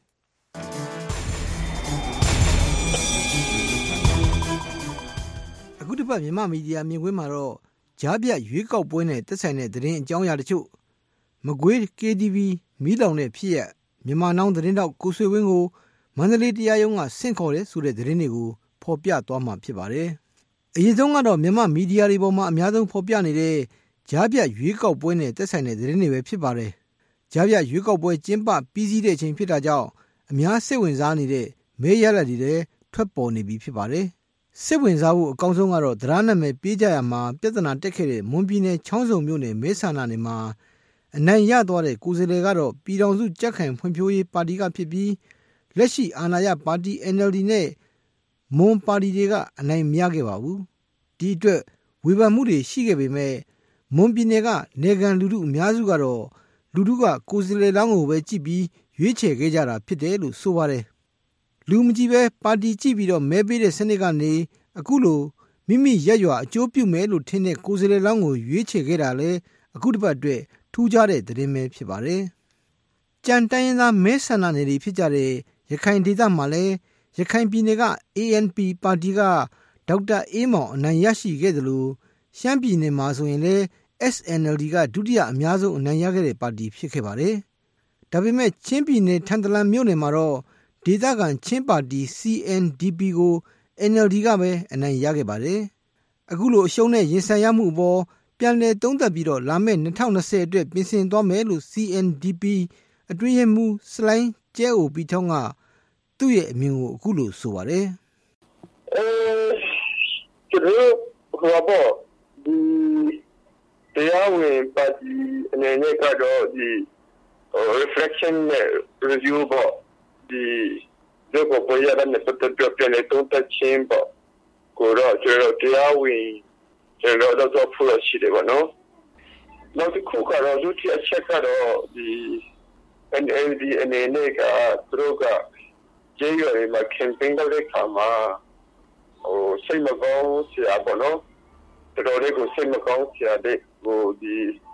။အခုတစ်ပတ်မြန်မာမီဒီယာမြင်ကွင်းမှာတော့ကြားပြရွေးကောက်ပွဲနဲ့သက်ဆိုင်တဲ့သတင်းအကြောင်းအရာတချို့မကွေး ကေ တီ ဗီ မီးလောင်တဲ့ဖြစ်ရမြန်မာနောင်သတင်းတောက်ကိုဆွေဝင်းကိုမန္တလေးတရားရုံးကဆင့်ခေါ်တဲ့ဆိုတဲ့သတင်းတွေကိုဖော်ပြသွားမှာဖြစ်ပါတယ်။အရင်ဆုံးကတော့မြန်မာမီဒီယာတွေပေါ်မှာအများဆုံးဖော်ပြနေတဲ့ကြားပြရွေးကောက်ပွဲနဲ့သက်ဆိုင်တဲ့သတင်းတွေပဲဖြစ်ပါတယ်။ကြားပြရွေးကောက်ပွဲကျင်းပပြီးစီးတဲ့အချိန်ဖြစ်တာကြောင့်အများစိတ်ဝင်စားနေတဲ့မဲရလဒ်တွေလည်းထွက်ပေါ်နေပြီဖြစ်ပါတယ်။စစ်ဝင်စားဖို့အကောင်းဆုံးကတော့ဒရနာမယ်ပြေးကြရမှာပြဿနာတက်ခဲ့တဲ့မွန်ပြည်နယ်ချောင်းစုံမြို့နယ်မဲဆန္ဒနယ်မှာအနိုင်ရသွားတဲ့ကိုယ်စားလှယ်ကတော့ပြည်ထောင်စုကြက်ခိုင်ဖွံ့ဖြိုးရေးပါတီကဖြစ်ပြီးလက်ရှိအာဏာရပါတီ အန် အယ် ဒီ နဲ့မွန်ပါတီတွေကအနိုင်မရခဲ့ပါဘူးဒီအတွက်ဝေဖန်မှုတွေရှိခဲ့ပေမဲ့မွန်ပြည်နယ်ကနေကန်လူထုအများစုကတော့လူထုကကိုယ်စားလှယ်လောင်းကိုပဲကြည့်ပြီးရွေးချယ်ခဲ့ကြတာဖြစ်တယ်လို့ဆိုပါတယ်။လူမကြည့်ပဲပါတီကြည့်ပြီးတော့မဲပေးတဲ့စနစ်ကနေအခုလိုမိမိရက်ရွာအကျိုးပြုမယ်လို့ထင်တဲ့ကိုယ်စားလှယ်လောင်းကိုရွေးချယ်ခဲ့တာလဲအခုတစ်ပတ်အတွက်ထူးခြားတဲ့သတင်းပဲဖြစ်ပါတယ်။ကြံတိုင်းရင်းသားမဲဆန္ဒနယ်တွေဖြစ်ကြတဲ့ရခိုင်ဒေသမှာလဲရခိုင်ပြည်နယ်က A N P ပါတီကဒေါက်တာအေးမောင်အနိုင်ရရှိခဲ့တယ်လို့ရှမ်းပြည်နယ်မှာဆိုရင်လဲ S N L D ကဒုတိယအများဆုံးအနိုင်ရခဲ့တဲ့ပါတီဖြစ်ခဲ့ပါတယ်။ဒါပေမဲ့ချင်းပြည်နယ်ထန်တလန်မြို့နယ်မှာတော့ဒေသခံချင်းပါတီ C N D P ကို N L D ကပဲအနိုင်ရခဲ့ပါတယ်။အခုလိုအရှုံးနဲ့ရင်ဆိုင်ရမှုအပေါ်ပြန်လည်သုံးသပ်ပြီးတော့လာမယ့်၂၀၂၀အတွက်ပြင်ဆင်သွားမယ်လို့ C N D P အတွင်းရေးမှူးစလိုင်းကျဲအိုပီထုံးကသူ့ရဲ့အမြင်ကိုအခုလိုဆိုပါတယ်။အဲကျတော့ဘာပေါ့ဒီတရားဝင်ပါတီအနေနဲ့ကတော့ဒီ reflection review ပေါ့ဒီဒီကိုပေါ်ရတဲ့ပတ်သက်ပြီးပြန်လည်သုံးသပ်ခြင်းပေါ့ကိုတော့ကျတော့တရားဝင်ကျတော့တော့ဖူးရှိတယ်ပေါ့နော်။နောက်တစ်ခုကတော့ဒုတိယချက်ကတော့ဒီ N L D အနေနဲ့ကသူတို့ကကျေးရွာတွေမှာ campaign လုပ်တဲ့အခါမှာဟိုစိတ်မကောင်းစရာပေါ့နော်တော်တော်လေးကိုစိတ်မကောင်းစရာတဲ့ဟိုဒီ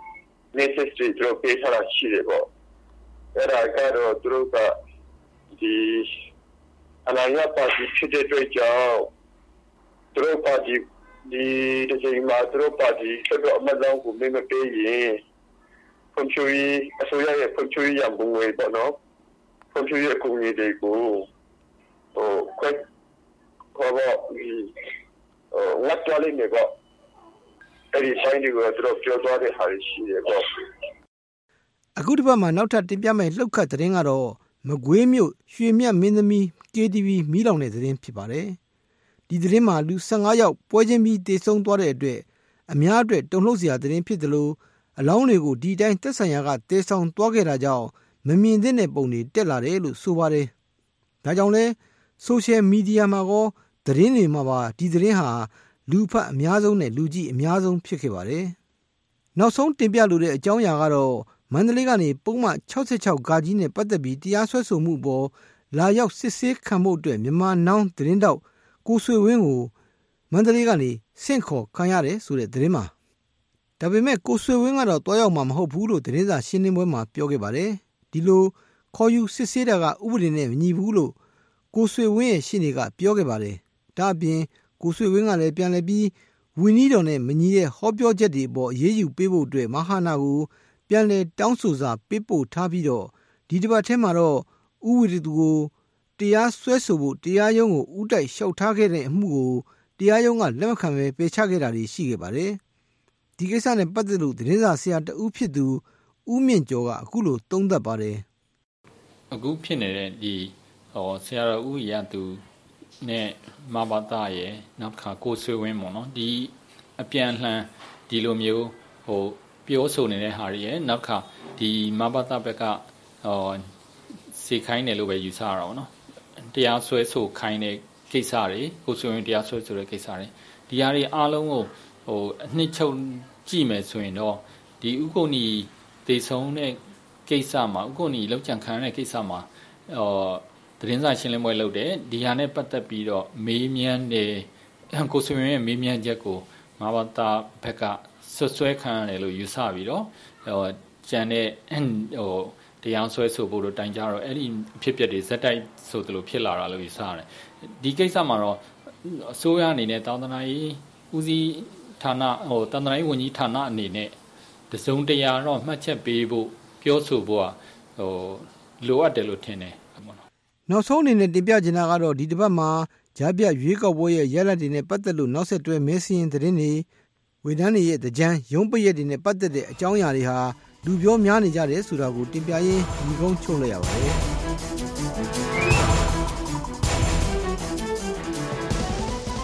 message တွေတို့ပေးထားတာရှိတယ်ပေါ့အဲ့ဒါကတော့သူတို့ကဒီအနာရပါတီဖြစ်တဲ့အတွက်ကြောင့်သူတို့ပါတီဒီဒီချိန်မှာသူတို့ပါတီဆက်တော့အမတ်လောင်းကိုမင်းမပေးရင်ဖွံ့ဖြိုးရေးအစိုးရရဲ့ဖွံ့ဖြိုးရေးရန်ပုံငွေပေါ့နော်ဖွံ့ဖြိုးရေးအကူအညီတွေကိုဟိုခွဲခေါ်တော့ဒီဟိုဝတ်တော်လေးနေပေါ့အဲ့ဒီဆိုင်တွေကိုသူတို့ပြောသွားတဲ့ဟာရှိတယ်ပေါ့အခုတစ်ပတ်မှာနောက်ထပ်တင်ပြမယ့်လှုပ်ခတ်သတင်းကတော့မကွေးမြို့ရွှေမြတ်မင်းသမီး K T V မီးလောင်တဲ့သတင်းဖြစ်ပါတယ်ဒီသတင်းမှာလူ၁၅ယောက်ပွဲချင်းပြီးတေဆုံးသွားတဲ့အတွက်အများအတွက်တုန်လှုပ်စရာသတင်းဖြစ်တယ်လို့အလောင်းတွေကိုဒီတိုင်းသက်ဆိုင်ရာကတေဆောင်သွားခဲ့တာကြောင့်မမြင်သင့်တဲ့ပုံတွေတက်လာတယ်လို့ဆိုပါတယ်ဒါကြောင့်လဲဆိုရှယ်မီဒီယာမှာကောသတင်းတွေမှာပါဒီသတင်းဟာလူဖတ်အများဆုံးနဲ့လူကြည့်အများဆုံးဖြစ်ခဲ့ပါတယ်နောက်ဆုံးတင်ပြလိုတဲ့အကြောင်းအရာကတော့မန္တလေးကနေပုံမှန်၆၆ဂါကြီးနဲ့ပတ်သက်ပြီးတရားစွဲဆိုမှုပေါ်လာရောက်စစ်ဆေးခံဖို့အတွက်မြန်မာနောင်သတင်းတောက်ကိုဆွေဝင်းကိုမန္တလေးကနေဆင့်ခေါ်ခံရတယ်ဆိုတဲ့သတင်းမှာဒါပေမဲ့ကိုဆွေဝင်းကတော့တွားရောက်မှာမဟုတ်ဘူးလို့သတင်းစာရှင်းလင်းပွဲမှာပြောခဲ့ပါတယ်ဒီလိုခေါ်ယူစစ်ဆေးတာကဥပဒေနဲ့မညီဘူးလို့ကိုဆွေဝင်းရဲ့ရှင်းနေကပြောခဲ့ပါတယ်ဒါအပြင်ကိုဆွေဝင်းကလည်းပြန်လည်ပြီးဝင်းကြီးတော်နဲ့မညီတဲ့ဟောပြောချက်တွေပေါ်အေးအေးယူပေးဖို့အတွက်မဟာနာကိုပြန်လည်တောင်းဆိုစာပေးပို့ထားပြီးတော့ဒီတစ်ပတ်ထဲမှာတော့ဥဝီတူကိုတရားစွဲဆိုဖို့တရားရုံးကိုဥတိုက်လျှောက်ထားခဲ့တဲ့အမှုကိုတရားရုံးကလက်မခံဘဲပယ်ချခဲ့တာတွေရှိခဲ့ပါတယ်ဒီကိစ္စနဲ့ပတ်သက်လို့သတင်းစာဆရာတဦးဖြစ်သူဦးမြင့်ကျော်ကအခုလိုသုံးသပ်ပါတယ်အခုဖြစ်နေတဲ့ဒီဟောဆရာတော်ဦးရသူနဲ့မဘာသာရဲ့နောက်တစ်ခါကိုဆွေဝင်းပေါ့နော်ဒီအပြန်လှန်ဒီလိုမျိုးဟိုပြောဆိုနေတဲ့ဟာတွေရဲ့နောက်တစ်ခါဒီမဘာသာဘက်ကဟောစေခိုင်းတယ်လို့ပဲယူဆရတာပေါ့နော်တရားစွဲဆိုခိုင်းတဲ့ကိစ္စတွေကိုဆွေဝင်းတရားစွဲဆိုတဲ့ကိစ္စတွေဒီဟာတွေအားလုံးကိုဟိုအနှစ်ချုပ်ကြည့်မယ်ဆိုရင်တော့ဒီဥက္ကုဏီသေဆုံးတဲ့ကိစ္စမှာဥက္ကုဏီလောက်ကြံခံတဲ့ကိစ္စမှာဟောသတင်းစာရှင်းလင်းပွဲလုပ်တယ်ဒီဟာနဲ့ပတ်သက်ပြီးတော့မေးမြန်းတယ်ကိုဆွေဝင်းရဲ့မေးမြန်းချက်ကိုမဘာသာဘက်ကဆွဆွဲခံရတယ်လို့ယူဆပြီးတော့ဟိုကျန်တဲ့ဟိုတရားစွဲဆိုဖို့တို့တိုင်ကြတော့အဲ့ဒီဖြစ်ပျက်တွေဇက်တိုက်ဆိုသလိုဖြစ်လာတာလို့ယူဆရတယ်ဒီကိစ္စမှာတော့အစိုးရအနေနဲ့တောင်တနာရေးဦးစီးဌာနဟိုတောင်တနာရေးဝန်ကြီးဌာနအနေနဲ့တစုံတရာတော့မှတ်ချက်ပေးဖို့ပြောဆိုဖို့ဟိုလိုအပ်တယ်လို့ထင်တယ်နောက်ဆုံးအနေနဲ့တင်ပြချင်တာကတော့ဒီတစ်ပတ်မှာကြားပြရွေးကောက်ပွဲရဲ့ရလဒ်တွေနဲ့ပတ်သက်လို့နောက်ဆက်တွဲမဲစင်းသတင်းတွေဝေဒန်းတွေရဲ့တကြံရုံးပရက်တွေနဲ့ပတ်သက်တဲ့အကြောင်းအရာတွေဟာလူပြောများနေကြတယ်ဆိုတာကိုတင်ပြရင်းဒီကုန်းချုပ်လိုက်ရပါတယ်။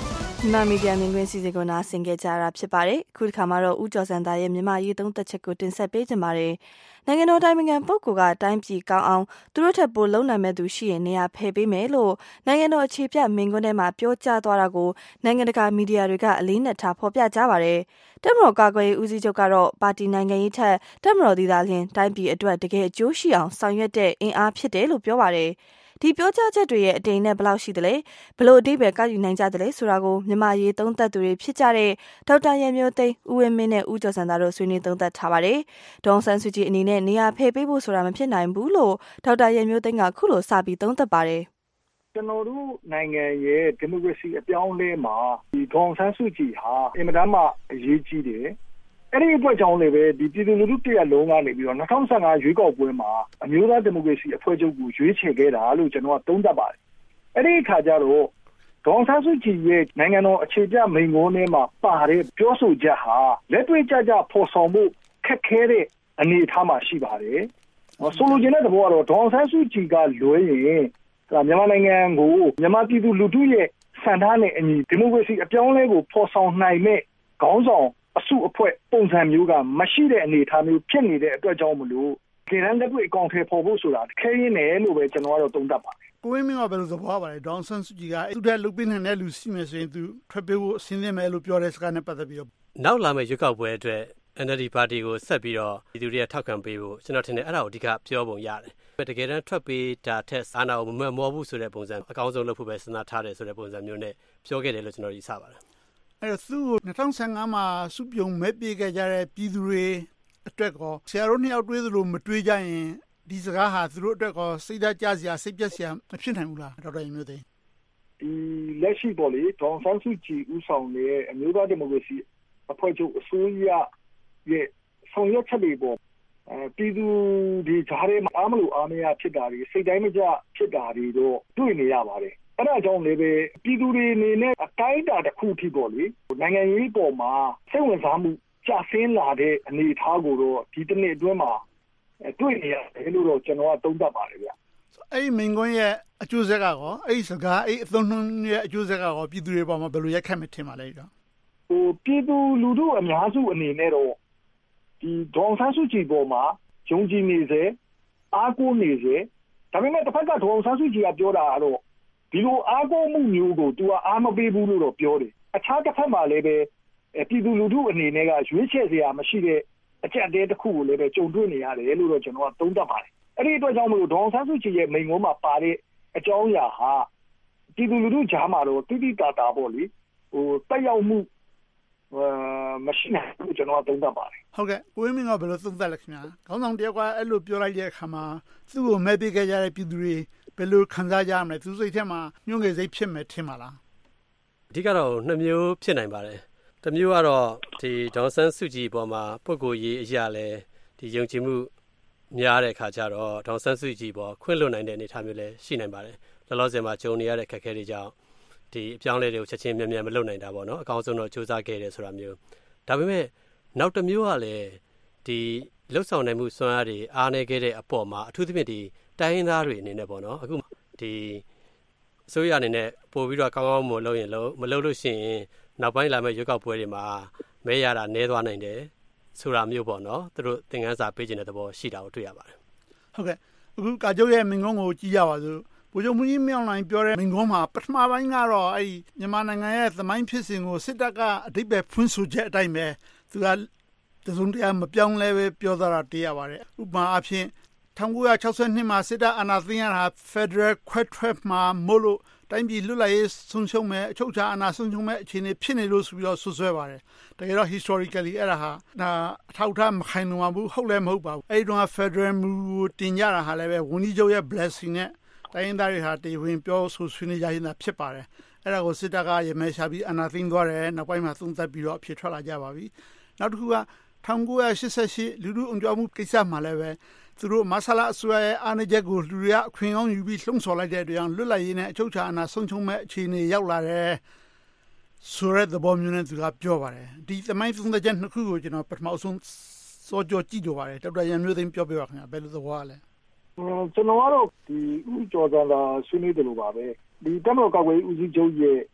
မြန်မာမီဒီယာမြင်ကွင်းစီစဉ်ကိုနားဆင်ကြကြတာဖြစ်ပါတယ်။အခုတစ်ခါမှာတော့ဦးကျော်စံသားရဲ့မြန်မာရေးသုံးသက်ချက်ကိုတင်ဆက်ပေးကြပါမယ်။နိုင်ငံတော်တိုင်ပင်ခံပုဂ္ဂိုလ်ကတိုင်းပြည်ကောင်းအောင်သူတို့ထက်ပိုလုံနိုင်မဲ့သူရှိရင်နေရာဖယ်ပေးမယ်လို့နိုင်ငံတော်အခြေပြမင်းကွန်းထဲမှာပြောကြားသွားတာကိုနိုင်ငံတကာမီဒီယာတွေကအလေးနက်ထားဖော်ပြကြပါတယ်။တပ်မတော်ကာကွယ်ရေးဦးစီးချုပ်ကတော့ပါတီနိုင်ငံရေးထက်တပ်မတော်သည်သာလျှင်တိုင်းပြည်အတွက်တကယ်အကျိုးရှိအောင်ဆောင်ရွက်တဲ့အင်အားဖြစ်တယ်လို့ပြောပါတယ်။ဒီပြောကြားချက်တွေရဲ့အတိမ်နဲ့ဘယ်လောက်ရှိသလဲဘလို့အဓိပ္ပာယ်ကောက်ယူနိုင်ကြသလဲဆိုတာကိုမြန်မာရေးသုံးသပ်သူတွေဖြစ်ကြတဲ့ဒေါက်တာရန်မျိုးသိန်းဦးဝင်းမင်းနဲ့ဦးကျော်စံသားတို့ဆွေးနွေးသုံးသပ်ထားပါတယ်။ဒေါ်ဆန်းစုကြည်အနေနဲ့နေရာဖယ်ပေးဖို့ဆိုတာမဖြစ်နိုင်ဘူးလို့ဒေါက်တာရန်မျိုးသိန်းကခုလိုစပြီးသုံးသပ်ပါတယ်။ကျွန်တော်တို့နိုင်ငံရဲ့ဒီမိုကရေစီအပြောင်းအလဲမှာဒီဒေါ်ဆန်းစုကြည်ဟာအင်မတန်မှအရေးကြီးတယ်။အဲ့ဒီအတွက်ကြောင့်လည်းပဲဒီပြည်သူလူထုတရက်လုံးကနေပြီးတော့၂၀၁၅ရွေးကောက်ပွဲမှာအမျိုးသားဒီမိုကရေစီအဖွဲ့ချုပ်ကိုရွေးချယ်ခဲ့တာလို့ကျွန်တော်ကသုံးသပ်ပါတယ်။အဲ့ဒီအခါကျတော့ဒေါ်ဆန်းစုကြည်ရဲ့နိုင်ငံတော်အခြေပြမိန့်ခွန်းထဲမှာပါတဲ့ပြောဆိုချက်ဟာလက်တွေ့ကျကျဖော်ဆောင်ဖို့ခက်ခဲတဲ့အနေအထားမှာရှိပါတယ်။ဆိုလိုချင်တဲ့သဘောကတော့ဒေါ်ဆန်းစုကြည်ကလွဲရင်မြန်မာနိုင်ငံကိုမြန်မာပြည်သူလူထုရဲ့စံထားနဲ့အညီဒီမိုကရေစီအပြောင်းအလဲကိုဖော်ဆောင်နိုင်မဲ့ခေါင်းဆောင်အစုအဖွဲ့ပုံစံမျိုးကမရှိတဲ့အနေအထားမျိုးဖြစ်နေတဲ့အတွက်ကြောင့်မလို့ဒီရန်လက်တွေ့အကောင့်ထဲပေါ်ဖို့ဆိုတာခဲရင်းတယ်လို့ပဲကျွန်တော်ကတော့သုံးသပ်ပါတယ်ကိုဝင်းမင်းကဘယ်လိုသဘောပါလဲဒေါန်ဆန်းစုကြည်ကသူတဲ့လုတ်ပင်းနေတဲ့လူရှိမယ်ဆိုရင်သူထွက်ပေးဖို့အစင်းသင်းမယ်လို့ပြောတဲ့စကားနဲ့ပတ်သက်ပြီးတော့နောက်လာမယ့်ရွေးကောက်ပွဲအတွက် N L D ပါတီကိုဆက်ပြီးတော့ဒီသူတွေကထောက်ခံပေးဖို့ကျွန်တော်ထင်တယ်အဲ့ဒါကိုအဓိကပြောပုံရတယ်တကယ်တမ်းထွက်ပေးတာထက်အာဏာကိုမမက်မောဘူးဆိုတဲ့ပုံစံအကောင်းဆုံးလုပ်ဖို့ပဲစဉ်းစားထားတယ်ဆိုတဲ့ပုံစံမျိုးနဲ့ပြောခဲ့တယ်လို့ကျွန်တော်ယူဆပါတယ်အဲ့တော့သူ့ကို၂၀၁၅မှာစုပြုံမဲ့ပြေခဲ့ကြတဲ့ပြည်သူတွေအတွက်ကောဆရာတို့နှစ်ယောက်တွေးသလိုမတွေးကြရင်ဒီစကားဟာသူတို့အတွက်ကောစိတ်ဓာတ်ကြစရာစိတ်ပြက်စရာမဖြစ်နိုင်ဘူးလားဒေါက်တာရမျိုးသိန်းဒီလက်ရှိပေါ်လေဒေါန်ဆန်းစုကြည်ဦးဆောင်တဲ့အမျိုးသားဒီမိုကရေစီအဖွဲ့ချုပ်အစိုးရရဲ့ဆောင်ရွက်ချက်တွေပေါ်အဲပြည်သူဒီဂျားထဲမှာအားမလို့အားမရဖြစ်တာတွေစိတ်တိုင်းမကျဖြစ်တာတွေတော့တွေ့နေရပါတယ်အဲ့ဒါကြောင့်လည်းပဲပြည်သူတွေအနေနဲ့အတိုင်းအတာတစ်ခုထိပေါ့လေနိုင်ငံရေးပေါ်မှာစိတ်ဝင်စားမှုကျဆင်းလာတဲ့အနေအထားကိုတော့ဒီတစ်နှစ်အတွင်းမှာတွေ့နေရတယ်လို့တော့ကျွန်တော်ကသုံးသပ်ပါတယ်ဗျအဲ့ဒီမင်းကွန်းရဲ့အကျိုးဆက်ကရောအဲ့ဒီစကားအဲ့အသုံးနှုန်းရဲ့အကျိုးဆက်ကရောပြည်သူတွေပေါ်မှာဘယ်လိုရိုက်ခတ်မယ်ထင်ပါလဲကြောင့်ဟိုပြည်သူလူထုအများစုအနေနဲ့တော့ဒီဒေါန်ဆန်းစုကြည်ပေါ်မှာယုံကြည်နေစေအားကိုးနေစေဒါပေမဲ့တစ်ဖက်ကဒေါန်ဆန်းစုကြည်ကပြောတာကတော့ဒီလိုအားကိုးမှုမျိုးကို तू ကအားမပေးဘူးလို့တော့ပြောတယ်အခြားတစ်ဖက်မှာလည်းပဲပြည်သူလူထုအနေနဲ့ကရွေးချယ်စရာမရှိတဲ့အချက်အသေးတစ်ခုကိုလည်းပဲကြုံတွေ့နေရတယ်လို့တော့ကျွန်တော်ကသုံးသပ်ပါတယ်အဲ့ဒီအတွက်ကြောင့်မလို့ဒေါန်ဆန်းစုကြည်ရဲ့မိန့်ခွန်းမှာပါတဲ့အကြောင်းအရာဟာပြည်သူလူထုကြားမှာတော့တိတိတတာပေါ့လေဟိုတက်ရောက်မှုမရှိနိုင်ဘူးကျွန်တော်သုံးသပ်ပါတယ်ဟုတ်ကဲ့ကိုဝင်းမင်းကဘယ်လိုသုံးသပ်လဲခင်ဗျာခေါင်းဆောင်တယောက်ကအဲ့လိုပြောလိုက်တဲ့အခါမှာသူ့ကိုမဲ့ပေးခဲ့ကြတဲ့ပြည်သူတွေဘယ်လိုခံစားကြမလဲသူစိတ်ထဲမှာညှို့ငယ်စိတ်ဖြစ်မယ်ထင်ပါလားအဓိကတော့နှစ်မျိုးဖြစ်နိုင်ပါတယ်တစ်မျိုးကတော့ဒီဒေါန်ဆန်းစုကြည်ပေါ်မှာပုဂ္ဂိုလ်ရေးအရာလဲဒီယုံကြည်မှုများတဲ့အခါကျတော့ဒေါန်ဆန်းစုကြည်ပေါ်ခွင့်လွှတ်နိုင်တဲ့အနေအထားမျိုးလဲရှိနိုင်ပါတယ်လောလောဆယ်မှာကြုံနေရတဲ့ခက်ခဲတွေကြောင့်ဒီအပြောင်းလဲတွေကိုချက်ချင်းမြန်မြန်မလုပ်နိုင်တာပေါ့နော်အကောင်းဆုံးတော့စူးစမ်းခဲ့တယ်ဆိုတာမျိုးဒါပေမဲ့နောက်တစ်မျိုးကလည်းဒီလှုပ်ဆောင်နိုင်မှုစွမ်းအားတွေအားနည်းခဲ့တဲ့အပေါ်မှာအထူးသဖြင့်ဒီတိုင်းရင်းသားတွေအနေနဲ့ပေါ့နော်အခုဒီအစိုးရအနေနဲ့ပို့ပြီးတော့ကောင်းကောင်းမလုပ်ရင်လို့မလုပ်လို့ရှိရင်နောက်ပိုင်းလာမယ့်ရွေးကောက်ပွဲတွေမှာမဲရတာနည်းသွားနိုင်တယ်ဆိုတာမျိုးပေါ့နော်သူတို့သင်ခန်းစာပေးခြင်းတဲ့သဘောရှိတာကိုတွေ့ရပါတယ်ဟုတ်ကဲ့အခုကာကျုပ်ရဲ့မင်္ဂုံကိုကြည့်ရပါစို့ဗိုလ်ချုပ်မှူးကြီးမြောင်လိုင်ပြောတဲ့မင်္ဂုံမှာပထမပိုင်းကတော့အဲ့ဒီမြန်မာနိုင်ငံရဲ့သမိုင်းဖြစ်စဉ်ကိုစစ်တပ်ကအဓိပ္ပာယ်ဖွင့်ဆိုချက်အတိုင်းပဲသူကတစုံတရာမပြောင်းလဲပဲပြောသွားတာတွေ့ရပါတယ်ဥပမာအဖြစ်၁၉၆၂မှာစစ်တပ်အာဏာသိမ်းရတာ Federal ခွဲထွက်မှာမို့လို့တိုင်းပြည်လွတ်လပ်ရေးဆုံးရှုံးမဲ့အချုပ်အခြာအာဏာဆုံးရှုံးမဲ့အခြေအနေဖြစ်နေလို့ဆိုပြီးတော့ဆွဆွဲပါတယ်တကယ်တော့ historically အဲ့ဒါဟာအထောက်အထားမခိုင်လုံဘူးဟုတ်လည်းမဟုတ်ပါဘူးအဲ့ဒီတော့ Federal မူကိုတင်ကြတာဟာလည်းပဲဝန်ကြီးချုပ်ရဲ့ blessing နဲ့တိုင်းရင်းသားတွေဟာတေဝင်ပြောဆိုဆွေးနွေးကြရင်သာဖြစ်ပါတယ်အဲ့ဒါကိုစစ်တပ်ကရမဲရှာပြီးအာဏာသိမ်းသွားတယ်နောက်ပိုင်းမှာသုံးသပ်ပြီးတော့အဖြစ်ထွက်လာကြပါပြီနောက်တစ်ခုက၁၉၈၈လူလူအုံကြွမှုကိစ္စမှာလည်းပဲသူတို့မဆလာအစိုးရရဲ့အာဏာချက်ကိုလူတွေကအခွင့်အရေးယူပြီးလှုံ့ဆော်လိုက်တဲ့အတွက်လွတ်လပ်ရေးနဲ့အချုပ်အခြာအာဏာဆုံးရှုံးမဲ့အခြေအနေရောက်လာတယ်ဆိုတဲ့သဘောမျိုးနဲ့သူကပြောပါတယ်ဒီသမိုင်းသုံးသက်ချက်နှစ်ခုကိုကျွန်တော်ပထမဆုံးစောကြောကြည့်ကြပါတယ်ဒေါက်တာရန်မျိုးသိန်းပြောပြပါခင်ဗျာဘယ်လိုသဘောလဲကျွန်တော်ကတော့ဒီဥကျော်စံသာဆွေးနွေးတယ်လို့ပါပဲဒီတမတော်ကောက်ွယ်ဦးစီးချုပ်ရဲ့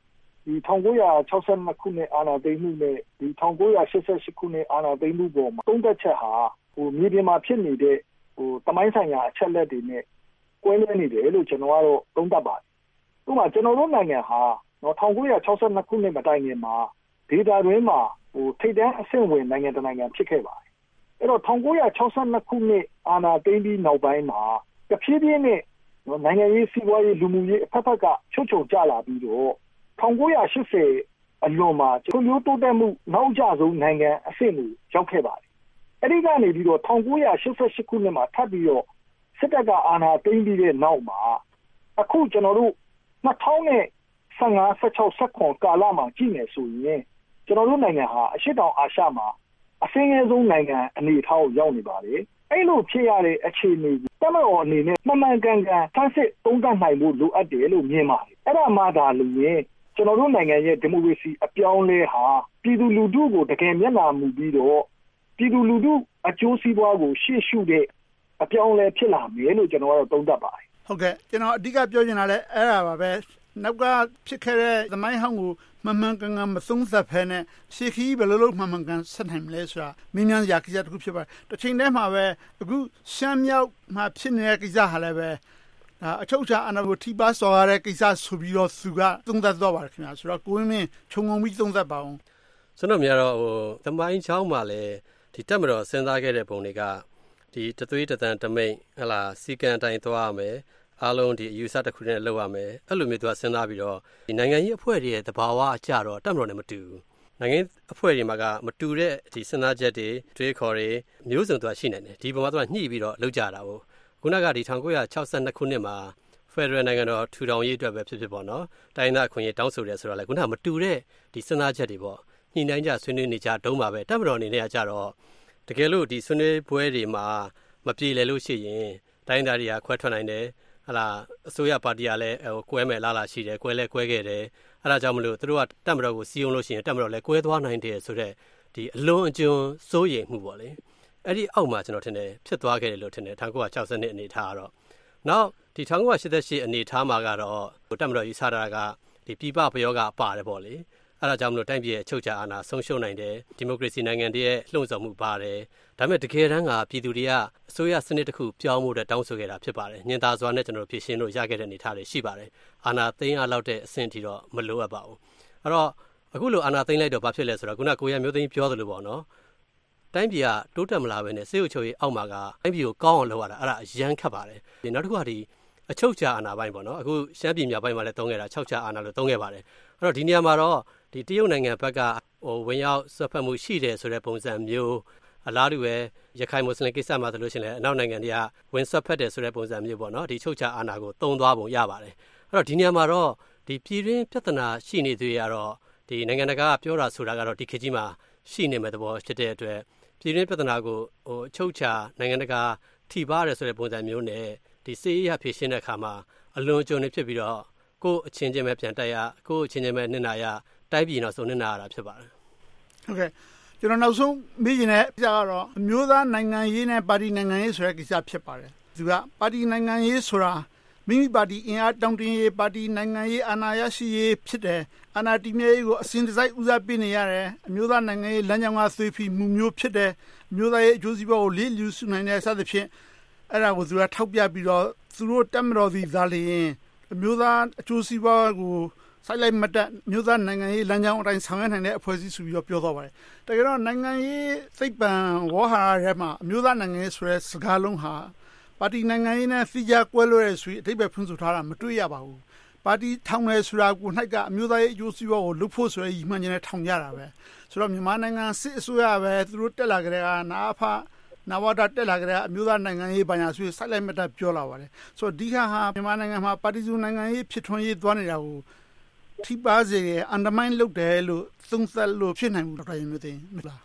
ဒီ၁၉၆၂ခုနှစ်အာဏာသိမ်းမှုနဲ့ဒီ၁၉၈၈ခုနှစ်အာဏာသိမ်းမှုပေါ်မှာသုံးသက်ချက်ဟာဟိုမြေပြင်မှာဖြစ်နေတဲ့ဟိုတမိုင်းဆိုင်ရာအချက်လက်တွေနဲ့ကွဲလွဲနေတယ်လို့ကျွန်တော်ကတော့သုံးသပ်ပါတယ်။ဥပမာကျွန်တော်တို့နိုင်ငံဟာနော်၁၉၆၂ခုနှစ်မတိုင်ခင်မှာဒေတာတွင်းမှာဟိုထိပ်တန်းအဆင့်ဝင်နိုင်ငံတနိုင်ငံဖြစ်ခဲ့ပါတယ်။အဲ့တော့၁၉၆၂ခုနှစ်အာဏာသိမ်းပြီးနောက်ပိုင်းမှာတဖြည်းဖြည်းနဲ့နော်နိုင်ငံရေးစီးပွားရေးလူမှုရေးအဖက်ဖက်ကချုပ်ချုံကျလာပြီးတော့၁၉၈၀အလွန်မှာကျွန်တော်တို့တိုးတက်မှုနောက်ကျဆုံးနိုင်ငံအဆင့်ကိုရောက်ခဲ့ပါတယ်။အဲဒီကနေပြီးတော့၁၉၈၈ခုနှစ်မှာထပ်ပြီးတော့စစ်တပ်ကအာဏာသိမ်းပြီးတဲ့နောက်မှာအခုကျွန်တော်တို့၂၀၁၅ ၁၆ ၁၇ကာလမှာကြည့်နေဆိုရင်ကျွန်တော်တို့နိုင်ငံဟာအရှေ့တောင်အာရှမှာအဆင်းရဲဆုံးနိုင်ငံအနေအထားကိုရောက်နေပါတယ်။အဲ့လိုဖြစ်ရတဲ့အခြေအနေကိုတမတော်အနေနဲ့မှန်မှန်ကန်ကန်ဆန်းစစ်သုံးသပ်နိုင်ဖို့လိုအပ်တယ်လို့မြင်ပါတယ်။အဲ့ဒါမှဒါလို့ရင်ကျွန်တော်တို့နိုင်ငံရဲ့ဒီမိုကရေစီအပြောင်းလဲဟာပြည်သူလူထုကိုတကယ်မျက်နှာမူပြီးတော့ပြည်သူလူထုအကျိုးစီးပွားကိုရှေ့ရှုတဲ့အပြောင်းလဲဖြစ်လာမယ်လို့ကျွန်တော်ကတော့သုံးသပ်ပါတယ်။ဟုတ်ကဲ့ကျွန်တော်အဓိကပြောချင်တာလဲအဲ့ဒါပါပဲ။နောက်ကဖြစ်ခဲ့တဲ့သမိုင်းဟောင်းကိုမှန်မှန်ကန်ကန်မသုံးသပ်ဖဲနဲ့ရှေ့ခီးဘယ်လိုလုပ်မှန်မှန်ကန်ဆက်နိုင်မလဲဆိုတာမင်းများစရာကိစ္စတစ်ခုဖြစ်ပါတယ်။တစ်ချိန်တည်းမှာပဲအခုရှမ်းမြောက်မှာဖြစ်နေတဲ့ကိစ္စဟာလည်းပဲဒါအချုပ်အခြာအာဏာကိုထိပါစော်ရတဲ့ကိစ္စဆိုပြီးတော့သူကသုံးသပ်တော့ပါတယ်ခင်ဗျာဆိုတော့ကိုဝင်းမင်းခြုံငုံပြီးသုံးသပ်ပါအောင်ကျွန်တော်များတော့ဟိုသမိုင်းချောင်းမှာလည်းဒီတက်မတော်စဉ်းစားခဲ့တဲ့ပုံတွေကဒီတသွေးတသံတမိတ်ဟလာစီကံတိုင်းသွားရမယ်အားလုံးဒီအယူဆတစ်ခုနဲ့လုပ်ရမယ်အဲ့လိုမျိုးသူကစဉ်းစားပြီးတော့ဒီနိုင်ငံရေးအဖွဲ့တွေရဲ့သဘာဝအကြတော့တက်မတော်နဲ့မတူဘူးနိုင်ငံအဖွဲ့တွေမှာကမတူတဲ့ဒီစဉ်းစားချက်တွေတွေးခေါ်တွေမျိုးစုံသူကရှိနေတယ်ဒီပုံမှာသူကညှိပြီးတော့လုပ်ကြတာပေါ့ခုနကဒီ၁၉၆၂ခုနှစ်မှာဖက်ဒရယ်နိုင်ငံတော်ထူထောင်ရေးအတွက်ပဲဖြစ်ဖြစ်ပေါ့နော်တိုင်းသားအခွင့်အရေးတောင်းဆိုတယ်ဆိုတော့လေခုနကမတူတဲ့ဒီစဉ်းစားချက်တွေပေါ့ညှိနှိုင်းကြဆွေးနွေးနေကြတုံးပါပဲတက်မတော်အနေနဲ့ကကြတော့တကယ်လို့ဒီဆွေးနွေးပွဲတွေမှာမပြေလည်လို့ရှိရင်တိုင်းသားတွေကခွဲထွက်နိုင်တယ်ဟလာအစိုးရပါတီကလည်းဟိုကွဲမဲ့လာလာရှိတယ်ကွဲလဲကွဲခဲ့တယ်အဲဒါကြောင့်မလို့သူတို့ကတက်မတော်ကိုစီယုံလို့ရှိရင်တက်မတော်လည်းကွဲသွားနိုင်တယ်ဆိုတော့ဒီအလွန်အကျွံစိုးရိမ်မှုပေါ့လေအဲ့ဒီအောက်မှာကျွန်တော်ထင်တယ်ဖြစ်သွားခဲ့တယ်လို့ထင်တယ်၁၉၆၀နှစ်အနေထားကတော့နောက်ဒီ၁၉၈၈အနေထားမှာကတော့တက်မတော်ယူဆတာကဒီပြည်ပပယောကပါတယ်ပေါ့လေအဲဒါကြောင့်မလို့တိုင်းပြည်ရဲ့အချုပ်အခြာအာဏာဆုံးရှုံးနိုင်တယ်ဒီမိုကရေစီနိုင်ငံတည်းရဲ့လှုံ့ဆော်မှုပါတယ်ဒါပေမဲ့တကယ်တမ်းကပြည်သူတွေကအစိုးရစနစ်တစ်ခုပြောင်းဖို့တောင်းဆိုခဲ့တာဖြစ်ပါတယ်ညင်သာစွာနဲ့ကျွန်တော်ဖြည့်ရှင်းလို့ရခဲ့တဲ့အနေအထားတွေရှိပါတယ်အာဏာသိမ်းရလောက်တဲ့အဆင့်ထိတော့မလိုအပ်ပါဘူးအဲ့တော့အခုလိုအာဏာသိမ်းလိုက်တော့ဘာဖြစ်လဲဆိုတော့ခုနကကိုရမျိုးသိန်းပြောသလိုပေါ့နော်တိုင်းပြည်ကတိုးတက်မလာဘဲနဲ့စေအုပ်ချုပ်ရေးအောက်မှာကတိုင်းပြည်ကိုကောင်းအောင်လုပ်ရတာအဲ့ဒါအရန်ခက်ပါတယ်ဒီနောက်တစ်ခုကဒီအချုပ်အခြာအာဏာပိုင်းပေါ့နော်အခုရှမ်းပြည်မြောက်ပိုင်းမှာလည်းသုံးခဲ့တာအချုပ်အခြာအာဏာလို့သုံးခဲ့ပါတယ်အဲ့တော့ဒီနေရာမှာတော့ဒီတရုတ်နိုင်ငံဘက်ကဟိုဝင်ရောက်ဆွတ်ဖက်မှုရှိတယ်ဆိုတဲ့ပုံစံမျိုးအလားတူပဲရခိုင်မွတ်စလင်ကိစ္စမှာဆိုလို့ရှိရင်လည်းအနောက်နိုင်ငံတွေကဝင်ဆွတ်ဖက်တယ်ဆိုတဲ့ပုံစံမျိုးပေါ့နော်ဒီချုပ်ချအာဏာကိုတုံးသွားပုံရပါတယ်အဲ့တော့ဒီနေရာမှာတော့ဒီပြည်တွင်းပြဿနာရှိနေသေးရတော့ဒီနိုင်ငံတကာကပြောတာဆိုတာကတော့ဒီခေတ်ကြီးမှာရှိနေမဲ့သဘောဖြစ်တဲ့အတွက်ပြည်တွင်းပြဿနာကိုဟိုချုပ်ချနိုင်ငံတကာထိပါရတယ်ဆိုတဲ့ပုံစံမျိုးနဲ့ဒီစေရေးရဖြည့်ရှင်းတဲ့အခါမှာအလွန်ကြုံနေဖြစ်ပြီးတော့ကိုယ်အချင်းချင်းပဲပြန်တက်ရကိုယ်အချင်းချင်းပဲနစ်နာရတိုင်းပြည်နောက်ဆုံးနစ်နာရတာဖြစ်ပါတယ်ဟုတ်ကဲ့ကျွန်တော်နောက်ဆုံးမေးချင်တဲ့ကိစ္စကတော့အမျိုးသားနိုင်ငံရေးနဲ့ပါတီနိုင်ငံရေးဆိုတဲ့ကိစ္စဖြစ်ပါတယ်သူကပါတီနိုင်ငံရေးဆိုတာမိမိပါတီအင်အားတောင်းတင်းရေးပါတီနိုင်ငံရေးအာဏာရရှိရေးဖြစ်တယ်အာဏာတည်မြဲရေးကိုအစဉ်တစိုက်ဦးစားပေးနေရတယ်အမျိုးသားနိုင်ငံရေးလမ်းကြောင်းကသွေးဖီမှုမျိုးဖြစ်တယ်အမျိုးသားရေးအကျိုးစီးပွားကိုလေးလူစုနိုင်တဲ့စသဖြင့်အဲ့ဒါကိုသူကထောက်ပြပြီးတော့သူတို့တက်မတော်သည်သားလျင်အမျိုးသားအကျိုးစီးပွားကိုဆိုင်လိုက်မတက်မျိုးသားနိုင်ငံရေးလမ်းကြောင်းအတိုင်းဆောင်ရွက်နိုင်တဲ့အဖွဲ့အစည်းဆိုပြီးတော့ပြောသွားပါတယ်။တကယ်တော့နိုင်ငံရေးစိတ်ပံဝေါ်ဟာရထဲမှာအမျိုးသားနိုင်ငံရေးဆိုတဲ့စကားလုံးဟာပါတီနိုင်ငံရေးနဲ့စီကြကွဲလွဲတဲ့ဆိုပြီးအဓိပ္ပာယ်ဖွင့်ဆိုထားတာမတွေ့ရပါဘူး။ပါတီထောင်တယ်ဆိုတာကို၌ကအမျိုးသားရေးအကျိုးစီးပွားကိုလုပ်ဖို့ဆိုတဲ့ရည်မှန်းချက်နဲ့ထောင်ကြတာပဲ။ဆိုတော့မြန်မာနိုင်ငံစစ်အစိုးရပဲသူတို့တက်လာကြတဲ့ကနာအဖနဝတာတက်လာကြတဲ့အမျိုးသားနိုင်ငံရေးဘာညာဆိုစိုက်လိုက်မတက်ပြောလာပါတယ်။ဆိုတော့ဒီခါဟာမြန်မာနိုင်ငံမှာပါတီစုနိုင်ငံရေးဖြစ်ထွန်းရေးသွားနေတာကိုထိပါစေအန်ဒမိုင်းလုပ်တယ်လို့သုံးသပ်လို့ဖြစ်နိုင်ဘူးဒေါက်တာရမျိုးသိန်းမလား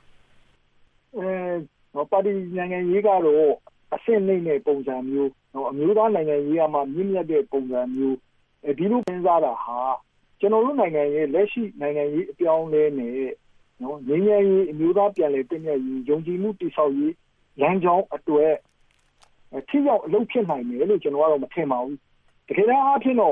အဲပါတီနိုင်ငံရေးကတော့အဆင့်နှိမ့်တဲ့ပုံစံမျိုးအမျိုးသားနိုင်ငံရေးကမှမြင့်မြတ်တဲ့ပုံစံမျိုးအဲဒီလိုစဉ်းစားတာဟာကျွန်တော်တို့နိုင်ငံရဲ့လက်ရှိနိုင်ငံရေးအပြောင်းအလဲနဲ့နော်ငြိမ်းချမ်းရေးအမျိုးသားပြန်လည်တည်မြဲရေးယုံကြည်မှုတည်ဆောက်ရေးလမ်းကြောင်းအတွက်ထိရောက်အလုပ်ဖြစ်နိုင်မယ်လို့ကျွန်တော်ကတော့မထင်ပါဘူးတကယ်တမ်းအားဖြင့်တော့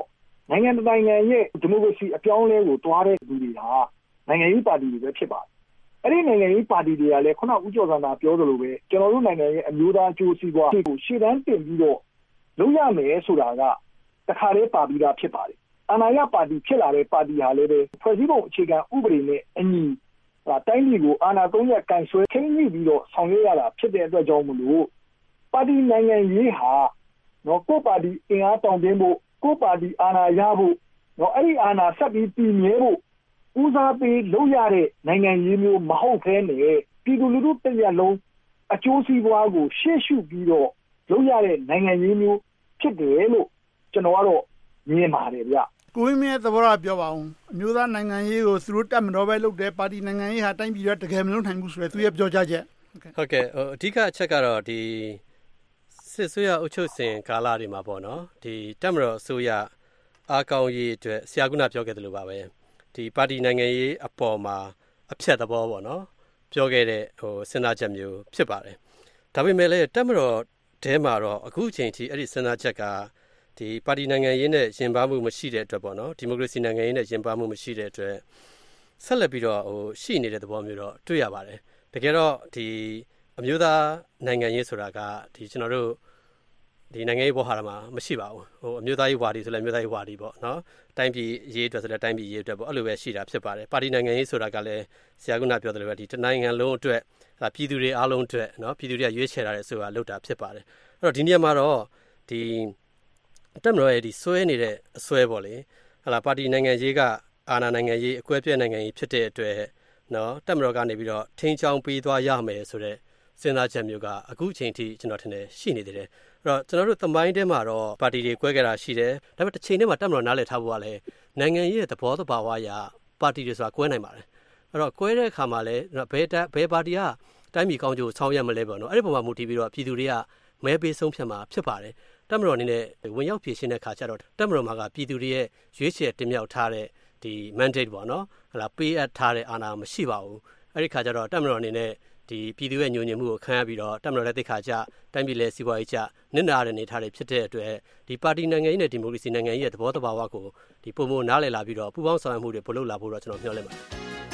နိုင်ငံနိုင်ငံရဲ့ဒီမိုကရေစီအပြောင်းလဲကိုတွားတဲ့လူတွေဟာနိုင်ငံရေးပါတီတွေပဲဖြစ်ပါတယ်အဲ့ဒီနိုင်ငံရေးပါတီတွေကလည်းခုနဦးကျော်စံသာပြောသလိုပဲကျွန်တော်တို့နိုင်ငံရဲ့အမျိုးသားအကျိုးစီးပွားကိုရှေ့တန်းတင်ပြီးတော့လုပ်ရမယ်ဆိုတာကတခါတည်းပါပြီးသားဖြစ်ပါတယ်အာဏာရပါတီဖြစ်လာတဲ့ပါတီဟာလည်းပဲဖွဲ့စည်းပုံအခြေခံဥပဒေနဲ့အညီတိုင်းပြည်ကိုအာဏာသုံးရပ်ကန်ဆွဲထိန်းညှိပြီးတော့ဆောင်ရွက်ရတာဖြစ်တဲ့အတွက်ကြောင့်မလို့ပါတီနိုင်ငံရေးဟာနော်ကိုပါတီအင်အားတောင်းတင်းဖို့ကိုပါတီအာဏာရဖို့နော်အဲ့ဒီအာဏာဆက်ပြီးတည်မြဲဖို့ဦးစားပေးလုပ်ရတဲ့နိုင်ငံရေးမျိုးမဟုတ်ဘဲနဲ့ပြည်သူလူထုတစ်ရပ်လုံးအကျိုးစီးပွားကိုရှေ့ရှုပြီးတော့လုပ်ရတဲ့နိုင်ငံရေးမျိုးဖြစ်တယ်လို့ကျွန်တော်ကတော့မြင်ပါတယ်ဗျကိုဝင်းမြတ်သဘောထားပြောပါဦးအမျိုးသားနိုင်ငံရေးကိုသူတို့တက်မတော်ပဲလုပ်တယ်ပါတီနိုင်ငံရေးဟာတိုင်းပြည်ရဲ့တကယ်မလုပ်နိုင်ဘူးဆိုရယ်သူရဲ့ပြောကြားချက်ဟုတ်ကဲ့ဟိုအဓိကအချက်ကတော့ဒီစစ်ဆွေးရအုပ်ချုပ်စဉ်ကာလတွေမှာပေါ့နော်ဒီတက်မတော်အစိုးရအားကောင်းရေးအတွက်ဆရာကပြောခဲ့တယ်လို့ပါပဲဒီပါတီနိုင်ငံရေးအပေါ်မှာအဖြတ်သဘောပေါ့နော်ပြောခဲ့တဲ့ဟိုစဉ်းစားချက်မျိုးဖြစ်ပါတယ်ဒါပေမဲ့လည်းတက်မတော်တဲမှာတော့အခုအချိန်ထိအဲ့ဒီစဉ်းစားချက်ကဒီပါတီနိုင်ငံရေးနဲ့ရင်ပါမှုမရှိတဲ့အတွက်ပေါ့နော်ဒီမိုကရေစီနိုင်ငံရေးနဲ့ရင်ပါမှုမရှိတဲ့အတွက်ဆက်လက်ပြီးတော့ဟိုရှိနေတဲ့သဘောမျိုးတော့တွေ့ရပါတယ်တကယ်တော့ဒီအမျိုးသားနိုင်ငံရေးဆိုတာကဒီကျွန်တော်တို့ဒီနိုင်ငံရေးဘောဟာရမှာမရှိပါဘူးဟိုအမျိုးသားရေးဝါဒီဆိုလည်းအမျိုးသားရေးဝါဒီပေါ့နော်တိုင်းပြည်ရေးအတွက်ဆိုလည်းတိုင်းပြည်ရေးအတွက်ပေါ့အဲ့လိုပဲရှိတာဖြစ်ပါတယ်ပါတီနိုင်ငံရေးဆိုတာကလည်းဆရာကပြောတယ်လို့ပဲဒီတနိုင်ငံလုံးအတွက်ပြည်သူတွေအားလုံးအတွက်နော်ပြည်သူတွေကရွေးချယ်ထားတဲ့ဆိုတာလုပ်တာဖြစ်ပါတယ်အဲ့တော့ဒီနေရာမှာတော့ဒီတက်မတော်ရဲ့ဒီဆွဲနေတဲ့အဆွဲပေါ့လေဟလာပါတီနိုင်ငံရေးကအာဏာနိုင်ငံရေးအကွဲပြဲနိုင်ငံရေးဖြစ်တဲ့အတွက်နော်တက်မတော်ကနေပြီးတော့ထိန်းချောင်းပေးသွားရမယ်ဆိုတဲ့စဉ်းစားချက်မျိုးကအခုအချိန်ထိကျွန်တော်ထင်တယ်ရှိနေသေးတယ်အဲ့တော့ကျွန်တော်တို့သမိုင်းထဲမှာတော့ပါတီတွေကွဲကြတာရှိတယ်ဒါပေမဲ့တစ်ချိန်တည်းမှာတက်မတော်နားလည်ထားဖို့ကလည်းနိုင်ငံရေးရဲ့သဘောတဘာဝအရပါတီတွေဆိုတာကွဲနိုင်ပါတယ်အဲ့တော့ကွဲတဲ့အခါမှာလည်းဘယ်ဘယ်ပါတီကတိုင်းပြည်ကောင်းကျိုးဆောင်ရွက်မလဲပေါ့နော်အဲ့ဒီပုံမှာမူတည်ပြီးတော့ပြည်သူတွေကမဲပေးဆုံးဖြတ်မှာဖြစ်ပါတယ်တက်မတော်အနေနဲ့ဝင်ရောက်ဖြည့်ရှင်းတဲ့ခါကျတော့တက်မတော်မှာကပြည်သူတွေရဲ့ရွေးချယ်တင်မြှောက်ထားတဲ့ဒီ mandate ပေါ့နော်ဟလာပေးအပ်ထားတဲ့အာဏာမရှိပါဘူးအဲ့ဒီခါကျတော့တက်မတော်အနေနဲ့ဒီပြည်သူရဲ့ညှို့ညင်မှုကိုခံရပြီးတော့တက်မတော်လည်းသိခါကြတိုင်းပြည်လည်းစီးပွားရေးကြနစ်နာတဲ့နေထားတွေဖြစ်တဲ့အတွက်ဒီပါတီနိုင်ငံရေးနဲ့ဒီမိုကရေစီနိုင်ငံရေးရဲ့သဘောတဘာဝကိုဒီပုံမှန်နားလည်လာပြီးတော့ပူးပေါင်းဆောင်ရွက်မှုတွေပို့လုပ်လာဖို့တော့ကျွန်တော်မျှော်လင့်ပါတယ်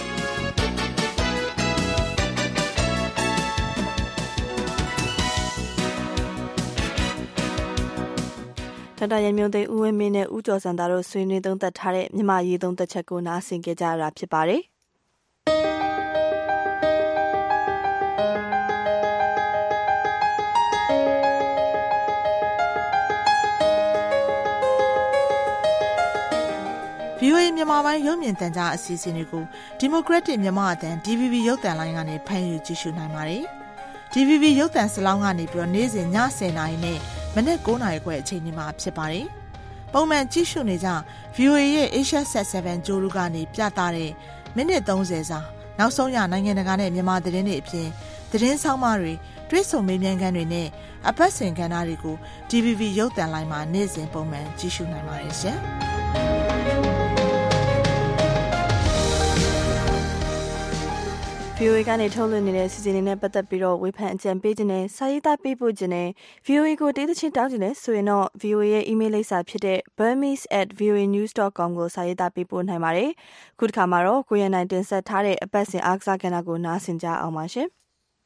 ဒေါက်တာရန်မျိုးသိန်းဦးဝင်းမင်းနဲ့ဦးကျော်စံသားတို့ဆွေးနွေးသုံးသပ်ထားတဲ့မြန်မာရေးသုံးသပ်ချက်ကိုနားဆင်ကြကြရတာဖြစ်ပါတယ်။ ဗီ အို အေ မြန်မာပိုင်းရုပ်မြင်သံကြားအစီအစဉ်တွေကို Democratic မြန်မာအသံ ဒီ ဗီ ဗီ ရုပ်သံလိုင်းကနေဖမ်းယူကြည့်ရှုနိုင်ပါတယ်။ ဒီ ဗီ ဗီ ရုပ်သံစလောင်းကနေပြီးတော့နေ့စဉ်ညဆယ်နာရီနဲ့မနေ့၉နာရီခွဲအချိန်ဒီမှာဖြစ်ပါတယ်။ပုံမှန်ကြည့်ရှုနေကြ ဗီ အို အေ ရဲ့ Asia Set ဆယ်ကြိုးလူကနေပြသတဲ့မိနစ်သုံးဆယ်စာနောက်ဆုံးရနိုင်ငံတကာနဲ့မြန်မာသတင်းတွေအပြင်သတင်းဆောင်မတွေတွဲဆုံမေးမြန်းခန်းတွေနဲ့အပတ်စဉ်ကဏ္ဍတွေကို ဒီ ဗီ ဗီ ရုပ်သံလိုင်းမှာနေ့စဉ်ပုံမှန်ကြည့်ရှုနိုင်ပါတယ်ရှင်။ဗီ အို အေ ကနေထုတ်လွှင့်နေတဲ့စီစဉ်တွေနဲ့ပတ်သက်ပြီးတော့ဝေဖန်အကြံပေးခြင်းနဲ့စာရေးသားပေးပို့ခြင်းနဲ့ ဗီ အို အေ ကိုတေးသချင်းတောင်းခြင်းနဲ့ဆိုရင်တော့ ဗီ အို အေ ရဲ့ email လိပ်စာဖြစ်တဲ့ burmese at v o a news dot com ကိုစာရေးသားပေးပို့နိုင်ပါတယ်။ခုတစ်ခါမှာတော့ကိုရန်နိုင်တင်ဆက်ထားတဲ့အပတ်စဉ်အားကစားကဏ္ဍကိုနားဆင်ကြအောင်ပါရှင်။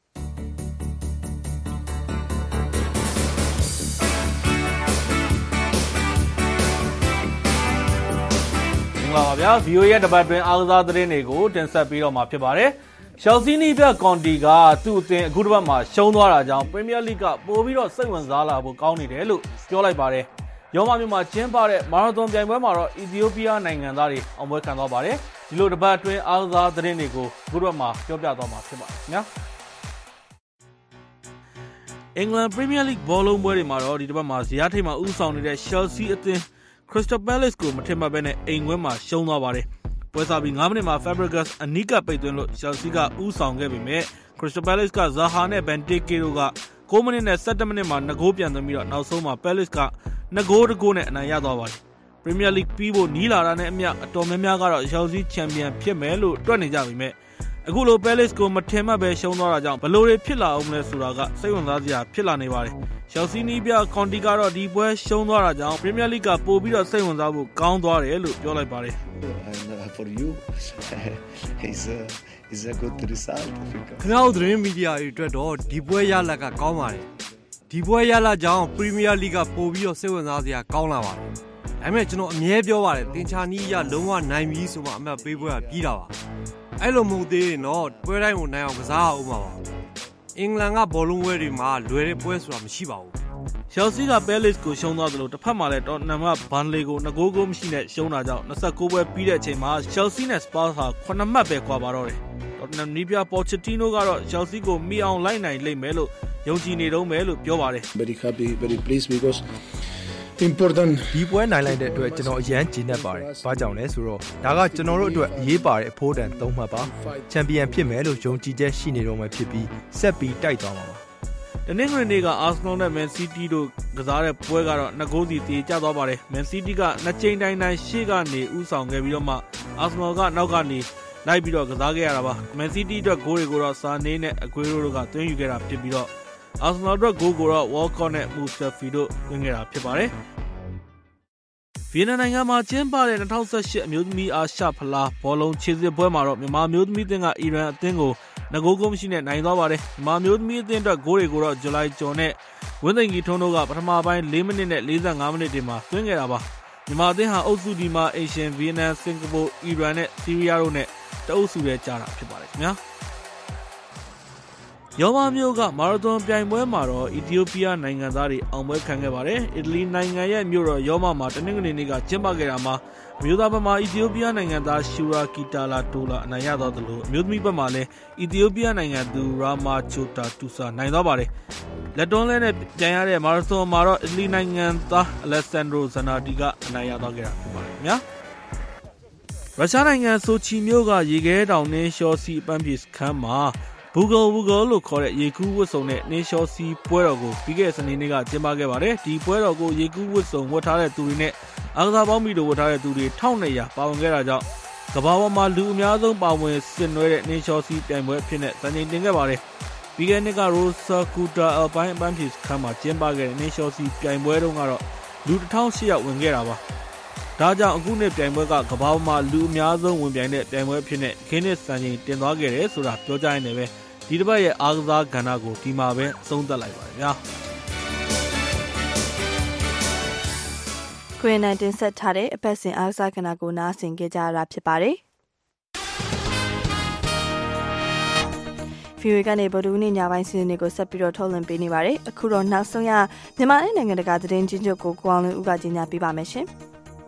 မင်္ဂလာပါဗျာ ဗီ အို အေ ရဲ့တပတ်တွင်အားကစားသတင်းတွေကိုတင်ဆက်ပြီးတော့မှာဖြစ်ပါတယ်။ ရှယ်လ်ဆီနီးပြကွန်တီကသူ့အသင်းအခုတစ်ပတ်မှာရှုံးသွားတာကြောင့်ပရီးမီးယားလိဂ်ကပိုပြီးတော့စိတ်ဝင်စားလာဖို့ကောင်းနေတယ်လို့ပြောလိုက်ပါတယ်။ရောမမြို့မှာကျင်းပတဲ့မာရသွန်ပြိုင်ပွဲမှာတော့အီသီယိုးပီးယားနိုင်ငံသားတွေအောင်ပွဲခံသွားပါတယ်။ဒီလိုတပတ်အတွင်းအားကစားသတင်းတွေကိုအခုတစ်ပတ်မှာပြောပြသွားမှာဖြစ်ပါတယ်ခင်ဗျာ။အင်္ဂလန်ပရီးမီးယားလိဂ်ဘောလုံးပွဲတွေမှာတော့ဒီတစ်ပတ်မှာဇယားထိပ်မှာဦးဆောင်နေတဲ့ရှယ်လ်ဆီအသင်းခရစ္စတယ်ပဲလေ့စ်ကိုမထင်မှတ်ဘဲနဲ့အိမ်ခွဲမှာရှုံးသွားပါတယ်။ပွဲစားပြီး၅မိနစ်မှာ Fabregas အနီးကပ်ပိတ်သွင်းလို့ရှယ်လ်ဆီကဦးဆောင်ခဲ့ပေမဲ့ Crystal Palace က Zaha နဲ့ Benteke တို့က၉မိနစ်နဲ့၁၁မိနစ်မှာ၂ဂိုးပြန်သွင်းပြီးတော့နောက်ဆုံးမှာ Palace က၂ဂိုး၁ဂိုးနဲ့အနိုင်ရသွားပါတယ်။ Premier League ပြီးဖို့နီးလာတာနဲ့အမျှအတော်များများကတော့ Chelsea ချန်ပီယံဖြစ်မယ်လို့တွက်နေကြပေမဲ့အခုလို Palace ကိုမထင်မှတ်ပဲရှုံးသွားတာကြောင့်ဘလို့တွေဖြစ်လာအောင်လဲဆိုတာကစိတ်ဝင်စားစရာဖြစ်လာနေပါတယ်။ Chelsea နီးပြ Conte ကတော့ဒီပွဲရှုံးသွားတာကြောင့် Premier League ကပို့ပြီးတော့စိတ်ဝင်စားဖို့ကောင်းသွားတယ်လို့ပြောလိုက်ပါတယ်။ For you is a is a good result. ခင်ဗျားတို့သတင်းမီဒီယာတွေအတွက်တော့ဒီပွဲရလဒ်ကကောင်းပါတယ်။ဒီပွဲရလဒ်ကြောင့် Premier League ကပို့ပြီးတော့စိတ်ဝင်စားစရာကောင်းလာပါတယ်။ဒါပေမဲ့ကျွန်တော်အမြဲပြောပါတယ်တင်ချာနီးရလုံးဝနိုင်ပြီဆိုမှအမှတ်ပေးပွဲကပြီးတာပါအဲ့လိုမဟုတ်သေးရင်တော့ပွဲတိုင်းကိုနိုင်အောင်ကစားအောင်ပါပါအင်္ဂလန်ကဘောလုံးပွဲတွေမှာလွယ်တဲ့ပွဲဆိုတာမရှိပါဘူး Chelsea က Palace ကိုရှုံးသွားသလိုတစ်ဖက်မှာလည်း Tottenham က Burnley ကိုနှစ်ဂိုးကိုမရှိနဲ့ရှုံးတာကြောင့်နှစ်၉ပွဲပြီးတဲ့အချိန်မှာ Chelsea နဲ့ Spurs ဟာခုနှစ်မှတ်ပဲကွာပါတော့တယ် Tottenham နီးပြ Pochettino ကတော့ Chelsea ကိုမိအောင်လိုက်နိုင်လိမ့်မယ်လို့ယုံကြည်နေတော့မယ်လို့ပြောပါတယ် Very happy very pleased because important ဒီပွဲနိုင်လိုက်တဲ့အတွက်ကျွန်တော်အရန်ကြည်နက်ပါတယ်။ဘာကြောင့်လဲဆိုတော့ဒါကကျွန်တော်တို့အတွက်အရေးပါတဲ့အဖို့တန်သုံးမှတ်ပါ။ချန်ပီယံဖြစ်မယ်လို့ယုံကြည်ချက်ရှိနေတော့မှဖြစ်ပြီးဆက်ပြီးတိုက်သွားမှာပါ။တနင်္ဂနွေနေ့က Arsenal နဲ့ Man City တို့ကစားတဲ့ပွဲကတော့နှစ်ဂိုးစီတည်ကျသွားပါတယ်။ Man City ကနှစ်ချိန်တိုင်းတိုင်းရှေ့ကနေဥဆောင်ခဲ့ပြီးတော့မှ Arsenal ကနောက်ကနေလိုက်ပြီးတော့ကစားခဲ့ရတာပါ။ Man City အတွက်ဂိုးတွေကိုတော့ Sané နဲ့ Aguero တို့ကသွင်းယူခဲ့တာဖြစ်ပြီးတော့ Arsenal အတွက်ဂိုးကိုတော့ Walcott နဲ့ Mustafi တို့ဝင်ခဲ့တာဖြစ်ပါတယ်။ဗီယက်နမ်နိုင်ငံမှာကျင်းပတဲ့၂၀၁၈အမျိုးသမီးအာရှဖလားဘောလုံးခြေစစ်ပွဲမှာတော့မြန်မာမျိုးသမီးအသင်းကအီရန်အသင်းကိုနှစ်ဂိုးကိုမရှိနဲ့နိုင်သွားပါတယ်။မြန်မာမျိုးသမီးအသင်းအတွက်ဂိုးတွေကိုတော့ဇူလိုင်ကျော်နဲ့ဝင်းသိမ်ကြီးထွန်းတို့ကပထမပိုင်း၄မိနစ်နဲ့၄၅မိနစ်တွေမှာသွင်းခဲ့တာပါ။မြန်မာအသင်းဟာအုပ်စုဒီမှာအေရှင်ဗီယက်နမ်စင်ကာပူအီရန်နဲ့ဆီးရီးယားတို့နဲ့တအုပ်စုထဲကြားတာဖြစ်ပါတယ်ခင်ဗျာ။ရောမမြို့ကမာရသွန်ပြိုင်ပွဲမှာတော့အီသီယိုးပီးယားနိုင်ငံသားတွေအောင်ပွဲခံခဲ့ပါတယ်။အီတလီနိုင်ငံရဲ့မြို့တော်ရောမမှာတနင်္ဂနွေနေ့ကကျင်းပခဲ့တာမှာအမျိုးသားဘက်မှာအီသီယိုးပီးယားနိုင်ငံသားရှူရာကီတာလာတိုလာအနိုင်ရသွားသလိုအမျိုးသမီးဘက်မှာလည်းအီသီယိုးပီးယားနိုင်ငံသူရာမာချိုတာတူဆာနိုင်သွားပါတယ်။လက်တွန်းလဲနဲ့ပြိုင်ရတဲ့မာရသွန်မှာတော့အီတလီနိုင်ငံသားအလက်ဆန်ဒရိုဇနာတီကအနိုင်ရသွားခဲ့တာဖြစ်ပါတယ်ခင်ဗျာ။ရုရှားနိုင်ငံဆိုချီမြို့ကရေခဲတောင်နှင်းလျှောစီအပန်းဖြေစခန်းမှာဘူဂိုဘူဂိုလို့ခေါ်တဲ့ရေကူးဝတ်စုံနဲ့နှင်းလျှောစီပွဲတော်ကိုပြီးခဲ့တဲ့စနေနေ့ကကျင်းပခဲ့ပါတယ်။ဒီပွဲတော်ကိုရေကူးဝတ်စုံဝတ်ထားတဲ့သူတွေနဲ့အားကစားပေါင်းမီတို့ဝတ်ထားတဲ့သူတွေတစ်ထောင်နှစ်ရာပါဝင်ခဲ့တာကြောင့်ကမ္ဘာပေါ်မှာလူအများဆုံးပါဝင်ဆင်နွှဲတဲ့နှင်းလျှောစီပြိုင်ပွဲအဖြစ်နဲ့စံချိန်တင်ခဲ့ပါတယ်။ပြီးခဲ့တဲ့နှစ်ကရိုဆာကူတာအပိုင်းအပန်းဖြေစခန်းမှာကျင်းပခဲ့တဲ့နှင်းလျှောစီပြိုင်ပွဲတုန်းကတော့လူတစ်ထောင်ရှစ်ရာဝင်ခဲ့တာပါ။ဒါကြောင့်အခုနှစ်ပြိုင်ပွဲကကမ္ဘာပေါ်မှာလူအများဆုံးဝင်ပြိုင်တဲ့ပြိုင်ပွဲအဖြစ်နဲ့ခင်းနစ်စံချိန်တင်သွားခဲ့တယ်ဆိုတာပြောကြရနေပဲဒီတစ်ပတ်ရဲ့အားကစားကဏ္ဍကိုဒီမှာပဲအဆုံးသတ်လိုက်ပါဗျာခွေးနိုင်တင်ဆက်ထားတဲ့အပတ်စဉ်အားကစားကဏ္ဍကိုနားဆင်ကြကြရတာဖြစ်ပါတယ်။ဗီအိုအေကနေဗုဒ္ဓဟူးနေ့ညပိုင်းစီစဉ်တွေကိုဆက်ပြီးတော့ထုတ်လွှင့်ပေးနေပါတယ်။အခုတော့နောက်ဆုံးရမြန်မာနိုင်ငံတကာသတင်းချင်းချုပ်ကိုကိုအောင်လွင်ဦးကကြီးညာပေးပါမယ်ရှင်။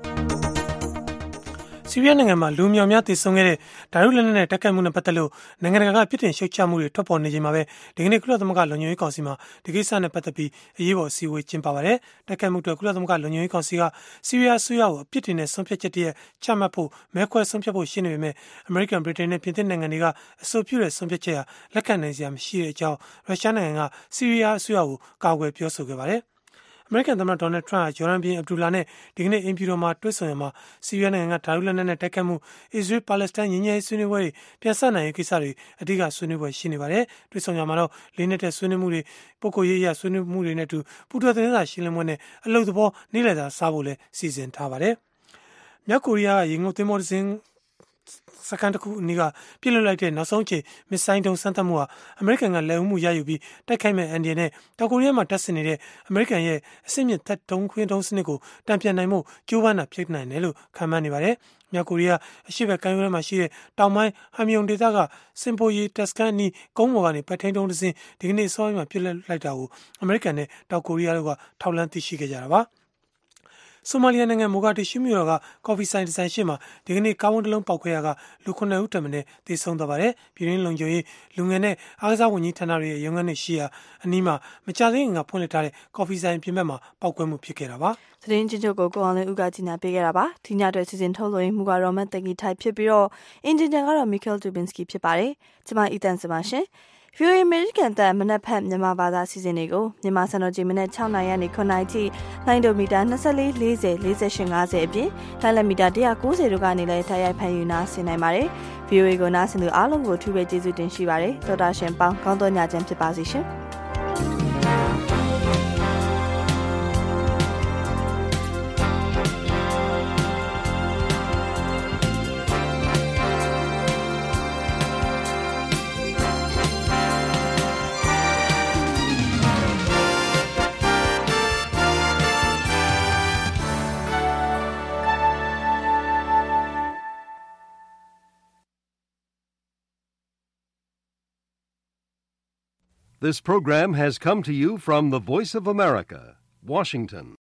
ဆီးရီးယားနိုင်ငံမှာလူမြောင်များတည်ဆုံခဲ့တဲ့ဓာတ်လက်နက်နဲ့တိုက်ခိုက်မှုနဲ့ပတ်သက်လို့နိုင်ငံတကာကပြည်တင်ရှုတ်ချမှုတွေထွက်ပေါ်နေချိန်မှာပဲဒီကနေ့ကုလသမဂ္ဂလုံခြုံရေးကောင်စီမှာဒီကိစ္စနဲ့ပတ်သက်ပြီးအရေးပေါ်အစည်းအဝေးကျင်းပပါတယ်။တိုက်ခိုက်မှုတွေကုလသမဂ္ဂလုံခြုံရေးကောင်စီကဆီးရီးယားအစိုးရကိုအပြစ်တင်တဲ့ဆုံးဖြတ်ချက်တည်းချမှတ်ဖို့မဲခွဲဆုံးဖြတ်ဖို့ရှိနေပေမဲ့အမေရိကန်ဗြိတိန်နဲ့ပြင်သစ်နိုင်ငံတွေကအဆိုပြုတဲ့ဆုံးဖြတ်ချက်ဟာလက်ခံနိုင်စရာမရှိတဲ့အကြောင်းရုရှားနိုင်ငံကဆီးရီးယားအစိုးရကိုကာကွယ်ပြောဆိုခဲ့ပါတယ်။အမေရိကန်သမ္မတဒေါ်နယ်ထရန့်ဟာဂျော်ဒန်ပြည်အဗ်ဒူလာနဲ့ဒီကနေ့အင်ဖြူတော်မှာတွေ့ဆုံရမှာဆီးရီးယားနိုင်ငံကဓာတ်လက်နက်နဲ့တိုက်ခိုက်မှုအစ္စရေးပါလက်စတိုင်းငြိမ်းချမ်းရေးဆွေးနွေးပွဲတွေပြန်ဆနိုင်ရေးကိစ္စတွေအဓိကဆွေးနွေးပွဲရှိနေပါတယ်။တွေ့ဆုံရမှာတော့လေးနှစ်တဲ့ဆွေးနွေးမှုတွေပုဂ္ဂိုလ်ရေးအရဆွေးနွေးမှုတွေနဲ့အတူပူးတွဲသတင်းစာရှင်းလင်းပွဲနဲ့အလုပ်သဘောနေ့လည်စာစားဖို့လည်းစီစဉ်ထားပါတယ်။မြောက်ကိုရီးယားကရေငုပ်သင်္ဘောတစ်စင်းစကန်တခုအနီးကပြစ်လွတ်လိုက်တဲ့နောက်ဆုံးချိန်မစ်ဆိုင်တုံးစမ်းသပ်မှုဟာအမေရိကန်ကလက်ဦးမှုရယူပြီးတိုက်ခိုက်မဲ့အန်ဒီနဲ့တောင်ကိုရီးယားမှာတပ်ဆင်နေတဲ့အမေရိကန်ရဲ့အစစ်မြစ်တပ်တုံးခွင်းတုံးစနစ်ကိုတံပြန်နိုင်မှုကြိုးပမ်းတာဖြစ်နိုင်တယ်လို့ခန့်မှန်းနေပါတယ်။မြောက်ကိုရီးယားအရှေ့ဘက်ကမ်းရိုးထဲမှာရှိတဲ့တောင်ပိုင်းဟမ်မြုံဒေသကစင်ပိုရီတက်စကန်နီကုန်းပေါ်ကနေပတ်ထိန်တုံးတစ်စင်းဒီကနေ့စောပိုင်းမှာပြစ်လွတ်လိုက်တာကိုအမေရိကန်နဲ့တောင်ကိုရီးယားတို့ကထောက်လှမ်းသိရှိခဲ့ကြတာပါ။ဆိုမာလီယာနိုင်ငံမိုဂါဒစ်ရှူးမြို့ကကော်ဖီဆိုင်ဒီဇိုင်းရှင်းမှာဒီကနေ့ကားဝန်းတစ်လုံးပောက်ခွဲရာကလူခုနှစ်ဦးထပ်မံသေဆုံးသွားပါတယ်။ပြည်တွင်းလုံခြုံရေးလူငယ်နဲ့အားကစားဝန်ကြီးဌာနတွေရဲ့ရုံးခန်းတွေရှိရာအနီးမှာမကြာသေးခင်ကဖွင့်လှစ်ထားတဲ့ကော်ဖီဆိုင်ပြင်ပမှာပောက်ကွဲမှုဖြစ်ခဲ့တာပါ။သတင်းချင်းချုပ်ကိုကိုအောင်လင်းဦးကကြီးညာပေးခဲ့တာပါ။ဒီညအတွက်စီစဉ်ထုတ်လွှင့်မှုကရောမတ်တက်ကီထိုက်ဖြစ်ပြီးတော့အင်ဂျင်နီယာကတော့မီကယ်ဒူဘင်စကီဖြစ်ပါတယ်။ကျွန်မအီတန်စပါရှင်။ဗီအိုအေ American တန်မနက်ဖက်မြန်မာဘာသာစီစဉ်တွေကိုမြန်မာစံတော်ချိန်မနက်6နာရီနဲ့9နာရီထိလိုင်းဒိုမီတာ24 40 48 50အပြင်လိုင်းလက်မီတာone ninetyတို့ကနေလည်းတိုက်ရိုက်ဖန်ယူနာဆင်နိုင်ပါတယ်။ ဗီအိုအေကိုနားဆင်သူအားလုံးကိုထူးပဲကျေးဇူးတင်ရှိပါတယ်။သောတာရှင်ပေါင်းကောင်းသောညချမ်းဖြစ်ပါစေရှင်။ This program has come to you from the Voice of America, Washington.